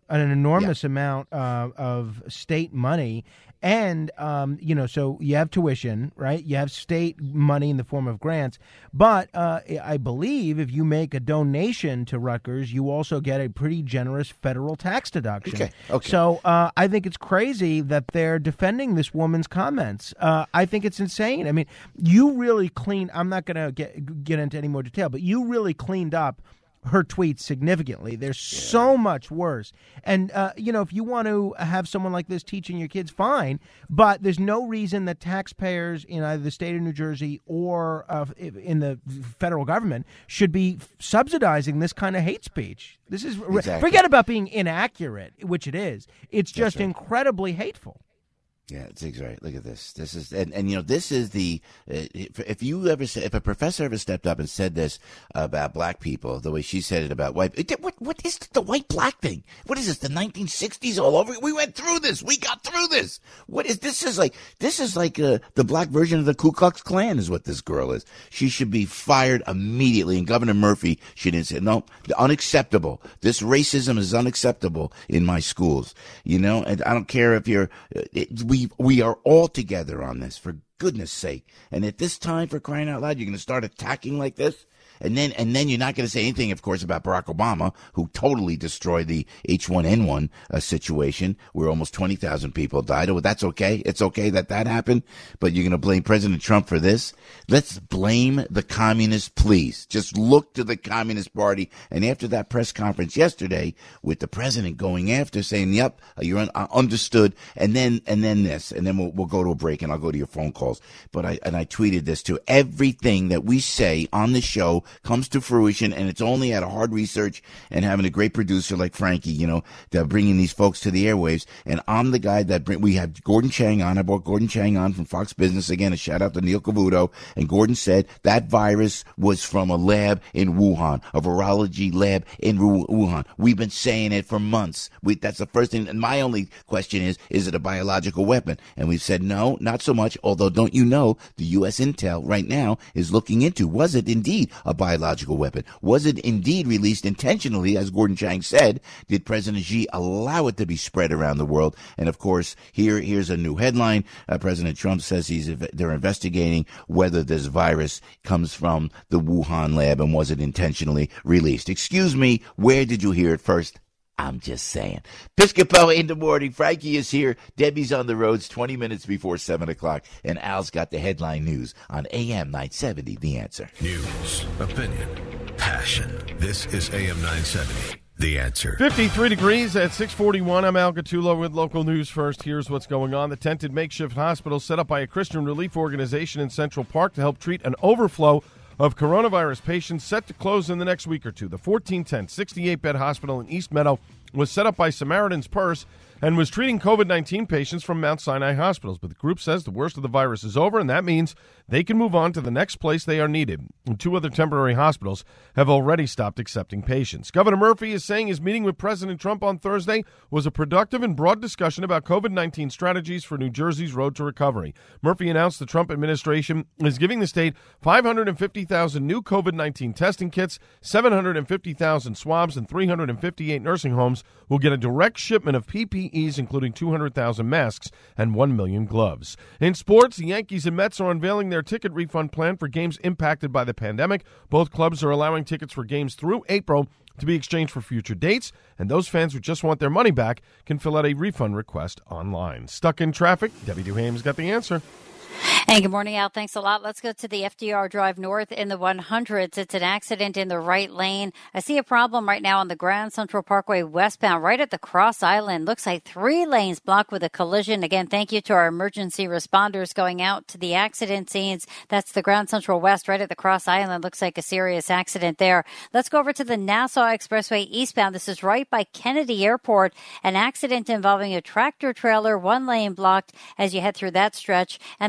an enormous yeah. amount uh, of state money. And, um, you know, so you have tuition, right? You have state money in the form of grants. But uh, I believe if you make a donation to Rutgers, you also get a pretty generous federal tax deduction. Okay. Okay. So uh, I think it's crazy that they're defending this woman's comments. Uh, I think it's insane. I mean, you really cleaned, I'm not going to get get into any more detail, but you really cleaned up her tweets significantly. They're yeah. so much worse. And, uh, you know, if you want to have someone like this teaching your kids, fine. But there's no reason that taxpayers in either the state of New Jersey or uh, in the federal government should be subsidizing this kind of hate speech. This is exactly. Forget about being inaccurate, which it is. It's just right. incredibly hateful. Yeah, it's right. Look at this. This is, and, and you know, this is the, uh, if, if you ever, if a professor ever stepped up and said this about black people, the way she said it about white, what, what is the white black thing? What is this, the nineteen sixties all over? We went through this. We got through this. What is, this is like, this is like uh, the black version of the Ku Klux Klan is what this girl is. She should be fired immediately. And Governor Murphy should say, no, unacceptable. This racism is unacceptable in my schools. You know, and I don't care if you're, it, we We, we are all together on this, for goodness sake. And at this time, for crying out loud, you're going to start attacking like this? And then, and then you're not going to say anything, of course, about Barack Obama, who totally destroyed the H one N one uh, situation where almost twenty thousand people died. Oh, that's okay. It's okay that that happened. But you're going to blame President Trump for this? Let's blame the communists, please. Just look to the Communist Party. And after that press conference yesterday with the president going after saying, yep, you're un- uh, understood. And then, and then this, and then we'll, we'll go to a break and I'll go to your phone calls. But I, and I tweeted this too. Everything that we say on the show comes to fruition, and it's only out of hard research and having a great producer like Frankie, you know, that bringing these folks to the airwaves. And I'm the guy that bring, we have Gordon Chang on. I brought Gordon Chang on from Fox Business. Again, a shout out to Neil Cavuto. And Gordon said that virus was from a lab in Wuhan, a virology lab in Wuhan. We've been saying it for months. We, that's the first thing. And my only question is, is it a biological weapon? And we've said no, not so much. Although, don't you know, the U S intel right now is looking into, was it indeed a biological weapon? Was it indeed released intentionally, as Gordon Chang said? Did President Xi allow it to be spread around the world? And of course, here here's a new headline. Uh, President Trump says he's they're investigating whether this virus comes from the Wuhan lab and was it intentionally released. Excuse me, where did you hear it first? I'm just saying. Piscopo in the morning. Frankie is here. Debbie's on the roads twenty minutes before seven o'clock. And Al's got the headline news on A M nine seventy, The Answer. News, opinion, passion. This is A M nine seventy, The Answer. fifty-three degrees at six forty-one. I'm Al Gattulo with local news first. Here's what's going on. The tented makeshift hospital set up by a Christian relief organization in Central Park to help treat an overflow of coronavirus patients set to close in the next week or two. The fourteen ten, sixty-eight bed hospital in East Meadow was set up by Samaritan's Purse and was treating COVID nineteen patients from Mount Sinai hospitals. But the group says the worst of the virus is over, and that means they can move on to the next place they are needed. And two other temporary hospitals have already stopped accepting patients. Governor Murphy is saying his meeting with President Trump on Thursday was a productive and broad discussion about COVID nineteen strategies for New Jersey's road to recovery. Murphy announced the Trump administration is giving the state five hundred fifty thousand new COVID nineteen testing kits, seven hundred fifty thousand swabs, and three hundred fifty-eight nursing homes will get a direct shipment of P P Es, including two hundred thousand masks and one million gloves. In sports, the Yankees and Mets are unveiling their ticket refund plan for games impacted by the pandemic. Both clubs are allowing tickets for games through April to be exchanged for future dates, and those fans who just want their money back can fill out a refund request online. Stuck in traffic? Debbie Duhame's got the answer. And good morning, Al. Thanks a lot. Let's go to the F D R Drive North in the one hundreds. It's an accident in the right lane. I see a problem right now on the Grand Central Parkway westbound, right at the Cross Island. Looks like three lanes blocked with a collision. Again, thank you to our emergency responders going out to the accident scenes. That's the Grand Central West, right at the Cross Island. Looks like a serious accident there. Let's go over to the Nassau Expressway eastbound. This is right by Kennedy Airport. An accident involving a tractor trailer, one lane blocked as you head through that stretch. And the eastbound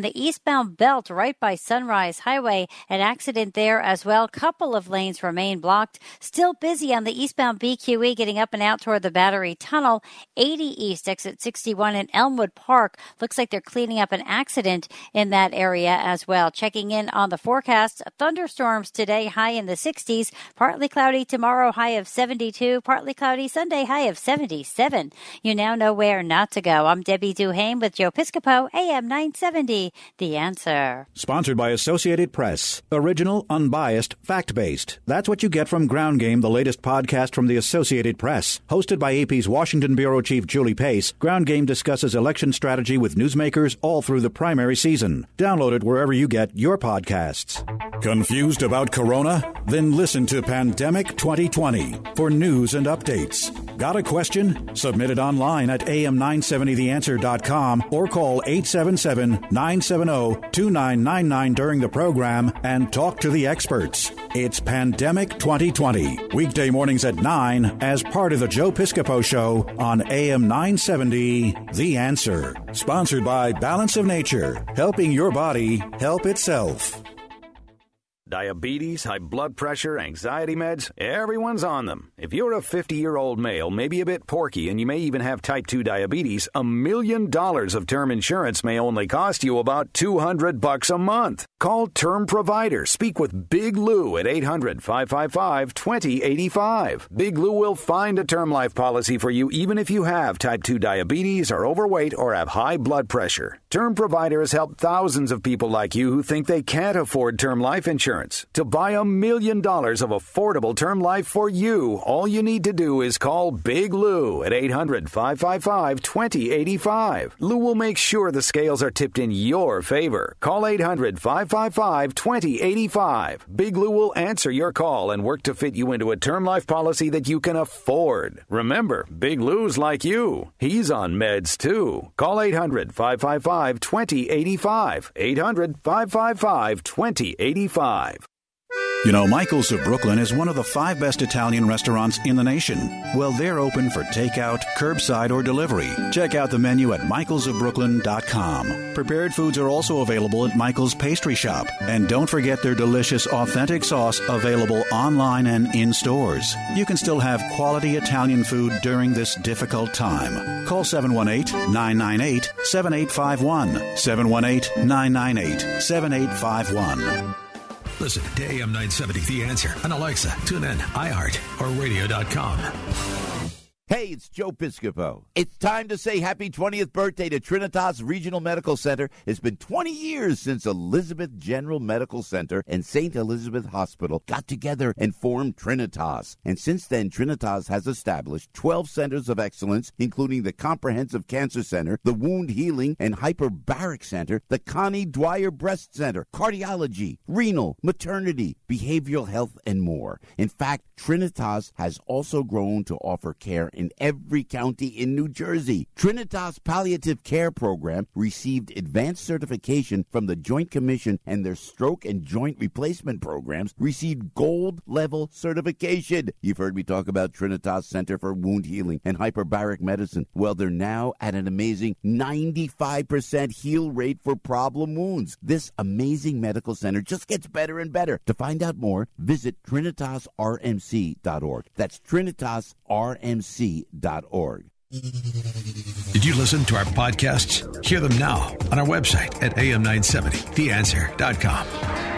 eastbound belt right by Sunrise Highway. An accident there as well. Couple of lanes remain blocked. Still busy on the eastbound B Q E getting up and out toward the Battery Tunnel. eighty East, exit sixty-one in Elmwood Park. Looks like they're cleaning up an accident in that area as well. Checking in on the forecast. Thunderstorms today, high in the sixties. Partly cloudy tomorrow, high of seventy-two. Partly cloudy Sunday, high of seventy-seven. You now know where not to go. I'm Debbie Duhame with Joe Piscopo, A M nine seventy. The Answer. Sponsored by Associated Press. Original, unbiased, fact-based. That's what you get from Ground Game, the latest podcast from the Associated Press. Hosted by A P's Washington Bureau Chief Julie Pace, Ground Game discusses election strategy with newsmakers all through the primary season. Download it wherever you get your podcasts. Confused about Corona? Then listen to Pandemic twenty twenty for news and updates. Got a question? Submit it online at A M nine seventy the answer dot com or call eight seven seven, nine seven zero, two nine nine nine during the program and talk to the experts. It's Pandemic twenty twenty, weekday mornings at nine as part of the Joe Piscopo Show on A M nine seventy, The Answer. Sponsored by Balance of Nature, helping your body help itself. Diabetes, high blood pressure, anxiety meds, everyone's on them. If you're a fifty-year-old male, maybe a bit porky, and you may even have type two diabetes, a million dollars of term insurance may only cost you about two hundred bucks a month. Call Term Provider. Speak with Big Lou at eight hundred, five five five, two zero eight five. Big Lou will find a term life policy for you even if you have type two diabetes, are overweight, or have high blood pressure. Term Provider has helped thousands of people like you who think they can't afford term life insurance. To buy a million dollars of affordable term life for you, all you need to do is call Big Lou at eight hundred, five five five, two zero eight five. Lou will make sure the scales are tipped in your favor. Call eight hundred, five five five, two zero eight five. Big Lou will answer your call and work to fit you into a term life policy that you can afford. Remember, Big Lou's like you. He's on meds too. Call eight hundred, five five five, two zero eight five. eight hundred, five five five, two zero eight five. You know, Michael's of Brooklyn is one of the five best Italian restaurants in the nation. Well, they're open for takeout, curbside, or delivery. Check out the menu at michaels of brooklyn dot com. Prepared foods are also available at Michael's Pastry Shop. And don't forget their delicious, authentic sauce available online and in stores. You can still have quality Italian food during this difficult time. Call seven one eight, nine nine eight, seven eight five one. seven one eight, nine nine eight, seven eight five one. Listen to A M nine seventy, The Answer on Alexa, TuneIn, iHeart, or radio dot com. Hey, it's Joe Piscopo. It's time to say happy twentieth birthday to Trinitas Regional Medical Center. It's been twenty years since Elizabeth General Medical Center and Saint Elizabeth Hospital got together and formed Trinitas. And since then, Trinitas has established twelve centers of excellence, including the Comprehensive Cancer Center, the Wound Healing and Hyperbaric Center, the Connie Dwyer Breast Center, Cardiology, Renal, Maternity, Behavioral Health, and more. In fact, Trinitas has also grown to offer care in every county in New Jersey. Trinitas Palliative Care Program received advanced certification from the Joint Commission, and their stroke and joint replacement programs received gold level certification. You've heard me talk about Trinitas Center for Wound Healing and Hyperbaric Medicine. Well, they're now at an amazing ninety-five percent heal rate for problem wounds. This amazing medical center just gets better and better. To find out more, visit trinitas r m c dot org. That's trinitas r m c dot org. Did you listen to our podcasts? Hear them now on our website at A M nine seventy the answer dot com.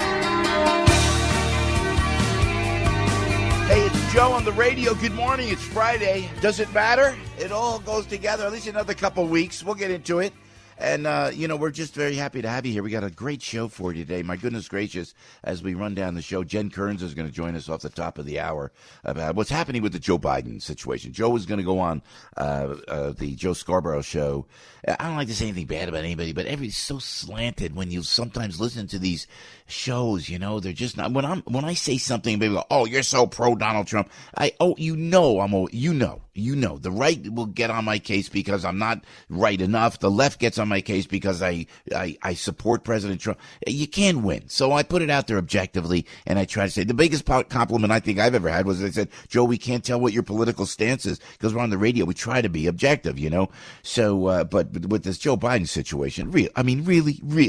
Hey, it's Joe on the radio. Good morning. It's Friday. Does it matter? It all goes together. At least another couple weeks. We'll get into it. And, uh, you know, we're just very happy to have you here. We got a great show for you today. My goodness gracious, as we run down the show, Jen Kearns is going to join us off the top of the hour about what's happening with the Joe Biden situation. Joe is going to go on uh, uh, the Joe Scarborough show. I don't like to say anything bad about anybody, but everybody's so slanted when you sometimes listen to these shows. You know, they're just not. When I'm when I say something, people go, "Oh, you're so pro Donald Trump." I oh, you know, I'm you know, you know, the right will get on my case because I'm not right enough. The left gets on my case because I I, I support President Trump. You can't win, so I put it out there objectively, and I try to say the biggest compliment I think I've ever had was they said, "Joe, we can't tell what your political stance is because we're on the radio. We try to be objective, you know." So, uh, but with this Joe Biden situation, real, I mean, really, really.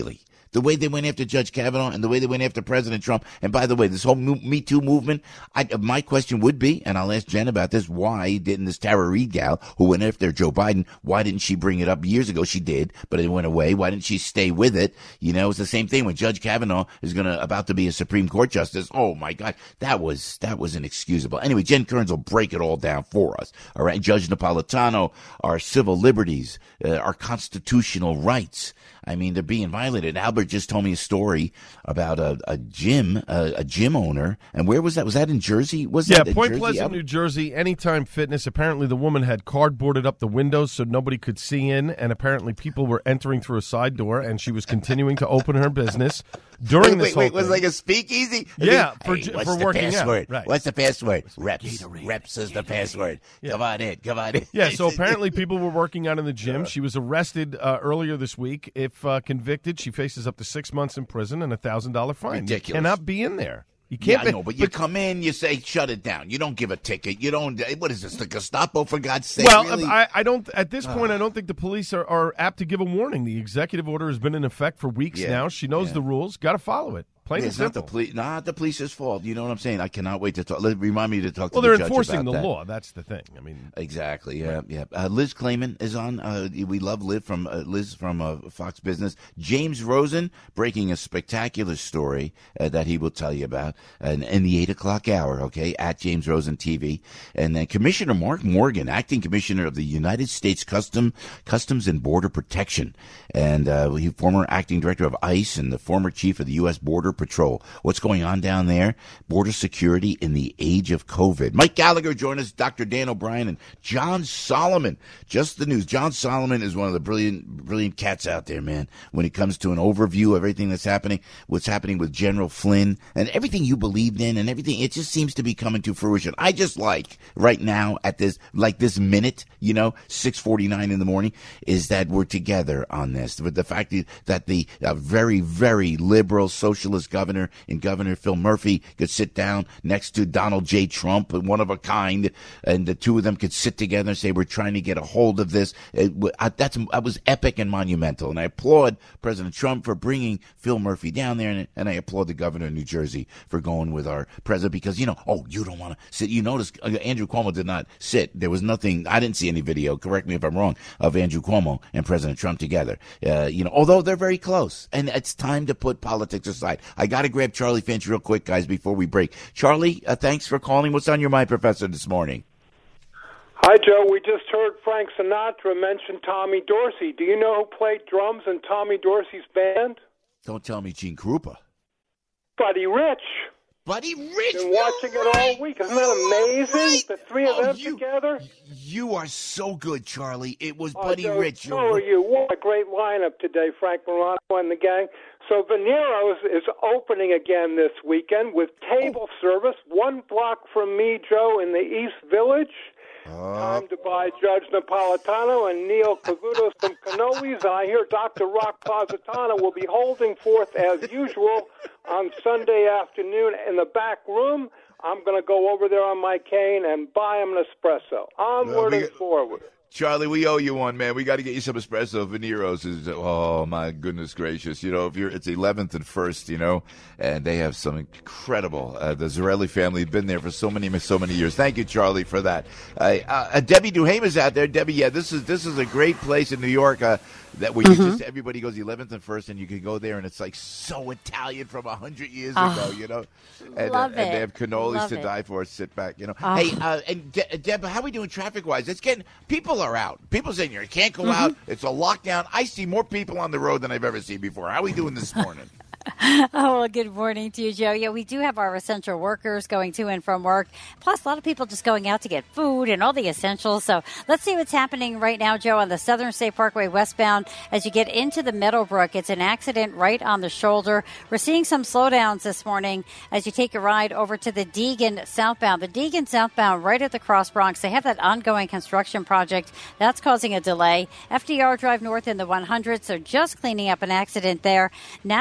The way they went after Judge Kavanaugh and the way they went after President Trump. And by the way, this whole Me Too movement, I, my question would be, and I'll ask Jen about this, why didn't this Tara Reid gal who went after Joe Biden, why didn't she bring it up years ago? She did, but it went away. Why didn't she stay with it? You know, it's the same thing when Judge Kavanaugh is going to, about to be a Supreme Court justice. Oh my God, that was, that was inexcusable. Anyway, Jen Kearns will break it all down for us. All right. Judge Napolitano, our civil liberties, uh, our constitutional rights. I mean, they're being violated. Albert just told me a story about a, a gym, a, a gym owner. And where was that? Was that in Jersey? Was yeah, that in Point Jersey, Pleasant, Albert? New Jersey, Anytime Fitness. Apparently the woman had cardboarded up the windows so nobody could see in, and apparently people were entering through a side door, and she was continuing to open her business during wait, this wait, wait, wait, was it like a speakeasy? Yeah, I for, mean, hey, what's for the working password? out. Right. What's the password? Reps. Reps is the password. Yeah. Come on in. Come on in. Yeah, so apparently people were working out in the gym. She was arrested uh, earlier this week. If uh, convicted, she faces up to six months in prison and a one thousand dollars fine. Ridiculous. You cannot be in there. You can't yeah, be, I know, but you come in, you say, shut it down. You don't give a ticket. You don't, what is this, the Gestapo, for God's sake? Well, really? I, I don't, at this point, I don't think the police are, are apt to give a warning. The executive order has been in effect for weeks Yeah, now. She knows yeah. the rules. Got to follow it. Plain Yeah, and it's not the simple. police, not the police's fault. You know what I'm saying? I cannot wait to talk. Let, remind me to talk Well, to they're the judge enforcing about the that. law. That's the thing. I mean, exactly. Yeah, yeah. Uh, Liz Clayman is on. Uh, we love Liz from uh, Liz from uh, Fox Business. James Rosen breaking a spectacular story uh, that he will tell you about in, in the eight o'clock hour. Okay, at James Rosen T V, and then Commissioner Mark Morgan, acting Commissioner of the United States Custom Customs and Border Protection, and uh, he former acting Director of ICE and the former Chief of the U S Border Patrol. What's going on down there? Border security in the age of COVID. Mike Gallagher joined us, Doctor Dan O'Brien, and John Solomon. Just the news. John Solomon is one of the brilliant, brilliant cats out there, man, when it comes to an overview of everything that's happening, what's happening with General Flynn, and everything you believed in, and everything. It just seems to be coming to fruition. I just like, right now, at this, like this minute, you know, six forty-nine in the morning, is that we're together on this. But the fact that the uh, very, very liberal socialist governor in Governor Phil Murphy could sit down next to Donald J. Trump, one of a kind, and the two of them could sit together and say, we're trying to get a hold of this. It, I, that's, that was epic and monumental. And I applaud President Trump for bringing Phil Murphy down there, and, and I applaud the governor of New Jersey for going with our president because, you know, oh, you don't want to sit. You notice uh, Andrew Cuomo did not sit. There was nothing. I didn't see any video, correct me if I'm wrong, of Andrew Cuomo and President Trump together. Uh, you know, although they're very close. And it's time to put politics aside. I got to grab Charlie Finch real quick, guys, before we break. Charlie, uh, thanks for calling. What's on your mind, Professor, this morning? Hi, Joe. We just heard Frank Sinatra mention Tommy Dorsey. Do you know who played drums in Tommy Dorsey's band? Don't tell me Gene Krupa. Buddy Rich. Buddy Rich. Been watching it all week. Isn't that amazing? Right. The three of Oh, them you- together. You are so good, Charlie. It was Oh, Buddy Joe, Rich. So are you. What a great lineup today, Frank Morano and the gang. So Venero's is opening again this weekend with table service, one block from me, Joe, in the East Village. Time to buy Judge Napolitano and Neil Cavuto some cannolis. And I hear Doctor Rock Positano will be holding forth as usual on Sunday afternoon in the back room. I'm going to go over there on my cane and buy him an espresso. Onward we- and forward. Charlie, we owe you one, man. We got to get you some espresso. Venero's is, oh, my goodness gracious. You know, if you're, it's eleventh and first, you know, and they have some incredible, uh, the Zarelli family have been there for so many, so many years. Thank you, Charlie, for that. Uh, uh, Debbie Duhame is out there. Debbie, yeah, this is, this is a great place in New York, uh, that where you Mhm. just, everybody goes eleventh and first, and you can go there, and it's like so Italian from a hundred years Oh, ago, you know, and, love uh, and they it. have cannolis Love to it. die for. Sit back, you know. Oh. Hey, uh, and De- Deb, how we doing traffic wise? It's getting, people are out. People saying you can't go Mhm. out. It's a lockdown. I see more people on the road than I've ever seen before. How are we doing this morning? Oh, well, good morning to you, Joe. Yeah, we do have our essential workers going to and from work. Plus, a lot of people just going out to get food and all the essentials. So let's see what's happening right now, Joe, on the Southern State Parkway westbound. As you get into the Meadowbrook, it's an accident right on the shoulder. We're seeing some slowdowns this morning as you take a ride over to the Deegan southbound. The Deegan southbound right at the Cross Bronx. They have that ongoing construction project. That's causing a delay. F D R Drive North in the one hundred, so just cleaning up an accident there. Nassau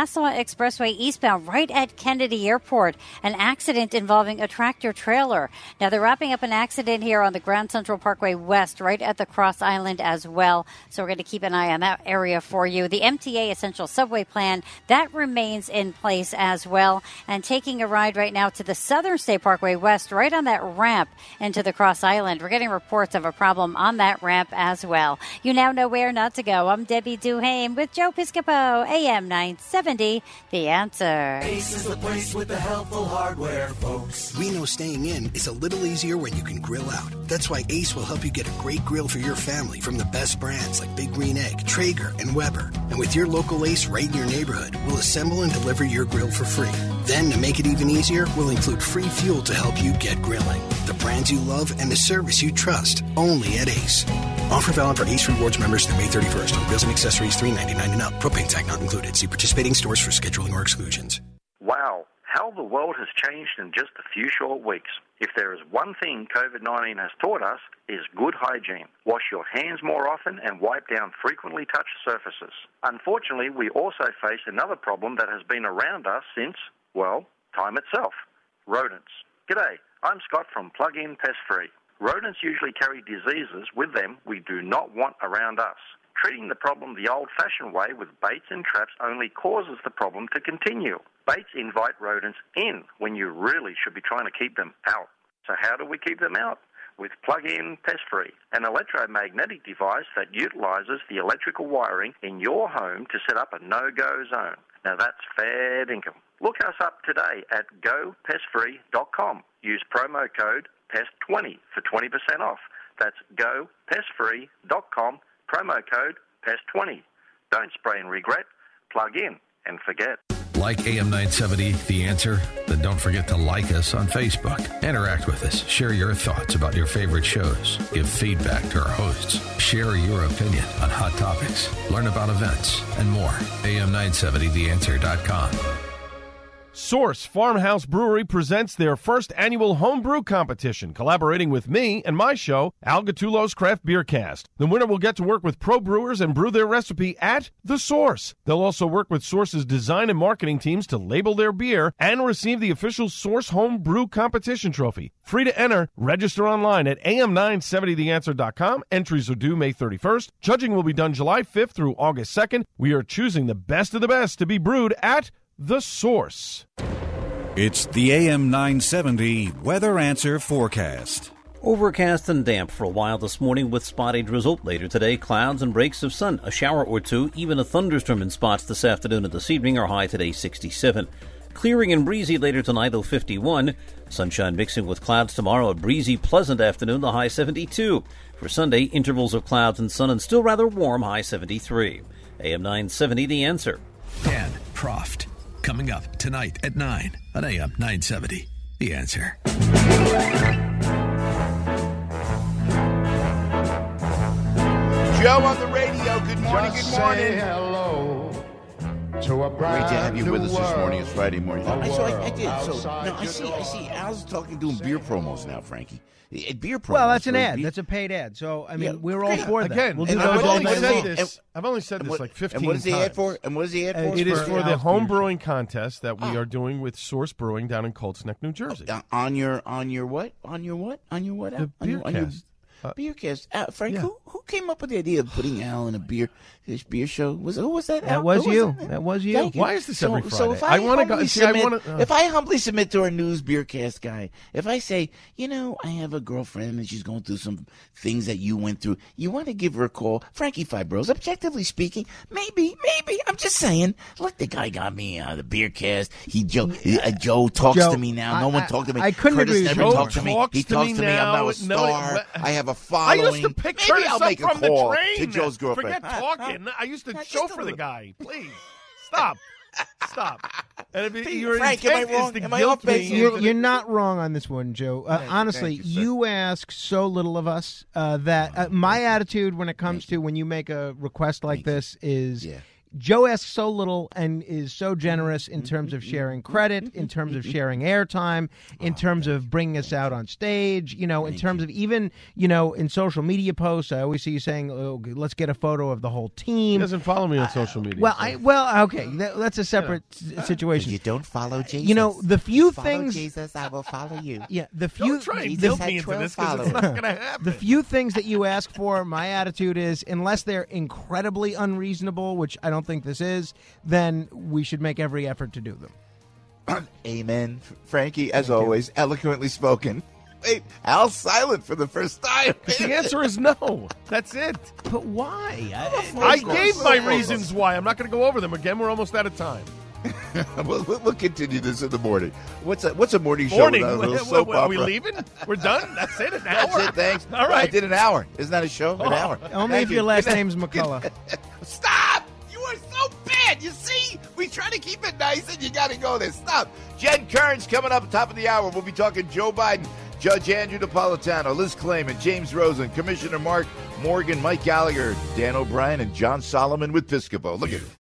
Expressway eastbound right at Kennedy Airport. An accident involving a tractor trailer. Now, they're wrapping up an accident here on the Grand Central Parkway West, right at the Cross Island as well. So we're going to keep an eye on that area for you. The M T A Essential Subway Plan, that remains in place as well. And taking a ride right now to the Southern State Parkway West, right on that ramp into the Cross Island. We're getting reports of a problem on that ramp as well. You now know where not to go. I'm Debbie Duhame with Joe Piscopo, A M nine seventy, The Answer. Ace is the place with the helpful hardware, folks. We know staying in is a little easier when you can grill out. That's why Ace will help you get a great grill for your family from the best brands like Big Green Egg, Traeger, and Weber. And with your local Ace right in your neighborhood, we'll assemble and deliver your grill for free. Then, to make it even easier, we'll include free fuel to help you get grilling. The brands you love and the service you trust, only at Ace. Offer valid for Ace Rewards members through May thirty-first on grills and accessories three ninety-nine and up. Propane tank not included. See participating stores for scheduling or exclusions. Wow, how the world has changed in just a few short weeks. If there is one thing COVID nineteen has taught us, is good hygiene. Wash your hands more often and wipe down frequently touched surfaces. Unfortunately, we also face another problem that has been around us since, well, time itself. Rodents. G'day, I'm Scott from Plug-in Pest Free. Rodents usually carry diseases with them we do not want around us. Treating the problem the old-fashioned way with baits and traps only causes the problem to continue. Baits invite rodents in when you really should be trying to keep them out. So how do we keep them out? With Plug-in Pest Free, an electromagnetic device that utilizes the electrical wiring in your home to set up a no-go zone. Now that's fair dinkum. Look us up today at go pest free dot com. Use promo code pest twenty for twenty percent off. That's go pest free dot com, promo code pest twenty. Don't spray and regret. Plug in and forget. Like A M nine seventy, The Answer? Then don't forget to like us on Facebook. Interact with us. Share your thoughts about your favorite shows. Give feedback to our hosts. Share your opinion on hot topics. Learn about events and more. A M nine seventy the answer dot com. Source Farmhouse Brewery presents their first annual homebrew competition, collaborating with me and my show, Al Gattulo's Craft Beer Cast. The winner will get to work with pro brewers and brew their recipe at The Source. They'll also work with Source's design and marketing teams to label their beer and receive the official Source Home Brew Competition trophy. Free to enter. Register online at A M nine seventy the answer dot com. Entries are due May thirty-first. Judging will be done July fifth through August second. We are choosing the best of the best to be brewed at The Source. It's the A M nine seventy Weather Answer Forecast. Overcast and damp for a while this morning with spotty drizzle. Later today, clouds and breaks of sun, a shower or two, even a thunderstorm in spots this afternoon and this evening. Our high today sixty-seven. Clearing and breezy later tonight, though fifty-one. Sunshine mixing with clouds tomorrow, a breezy, pleasant afternoon, the high seventy-two. For Sunday, intervals of clouds and sun and still rather warm, high seventy-three. A M nine seventy, The Answer. Dan Proft. Coming up tonight at nine on A M nine seventy. The Answer. Joe on the radio. Good morning. Just Good morning. say hello to a brand Great to have you with us this new morning. world. It's Friday morning. A I, so I, I did. So outside no, I your see. I see. Al's talking, doing beer promos now, Frankie. Eh, Beer promos. Well, that's an for ad. beer- That's a paid ad. So, I mean, Yeah, we're all great. for that. Again, we'll do and those I've all only night said long. this. I've only said And this what- like fifteen And what is the times. ad for? And what is the ad for? It is for the Al's home Beer brewing contest that we are doing with Source Brewing down in Colts Neck, New Jersey. Uh, on your on your what? On your what? On your what? The Al? on your, beer on your cast. Uh, beer cast. Uh, Frank, yeah. who who came up with the idea of putting Al in a beer this beer show? Was who was that? That Al? was Who you. That? That was you. Thank Why is this so, every So if Friday? I, I wanna go- humbly see, I submit, wanna- uh. if I humbly submit to our news beer cast guy, if I say, you know, I have a girlfriend and she's going through some things that you went through, you want to give her a call, Frankie Fibros. Objectively speaking, maybe, maybe. I'm just saying. Look, the guy got me uh, the beer cast. He Joe, uh, Joe talks Joe, to me now. No I- one I- talked to me. I couldn't Curtis agree with never you. talked to me. Talks He to talks me to me. I'm now. now a No, star. it- I have a I following. used to pick Maybe Curtis I'll up make a from call the train. to Joe's girlfriend. Forget Huh, talking. huh. I used to Huh, show just a for the little. guy. Please stop. Stop. And if Pete, your Frank, am I intent is wrong? to Am I guilt off base me here? You're, into you're the- not wrong on this one, Joe. Uh, Thank you, honestly, thank you, sir. you ask so little of us uh, that uh, my attitude when it comes to when you make a request like this is, Yeah. Joe asks so little and is so generous in terms of sharing credit, in terms of sharing airtime, in terms of bringing us out on stage, you know, in terms of even, you know, in social media posts. I always see you saying, oh, let's get a photo of the whole team. He doesn't follow me on social media. Well, so. I well, okay, that, that's a separate yeah. situation. You don't follow Jesus. You know, the few follow things. Jesus, I will follow you. Yeah, the few. Don't try and the, guilt me into this because it's not going to happen. The few things that you ask for, my attitude is, unless they're incredibly unreasonable, which I don't think this is, then we should make every effort to do them. Amen. Frankie, as Thank always, you. Eloquently spoken. Wait, Al's silent for the first time. The answer is no. That's it. But why? I, I gave my reasons why. I'm not going to go over them again. We're almost out of time. we'll, we'll continue this in the morning. What's a, what's a morning show morning. without a little soap Are opera? we leaving? We're done? That's it? An That's hour? it, thanks. All right. I did an hour. Isn't that a show? An oh, hour. Only Thank if you. your last name's McCullough. Stop! You are so bad. You see? We try to keep it nice, and you got to go there. Stop. Jen Kearns coming up at the top of the hour. We'll be talking Joe Biden, Judge Andrew Napolitano, Liz Clayman, James Rosen, Commissioner Mark Morgan, Mike Gallagher, Dan O'Brien, and John Solomon with Piscopo. Look at it.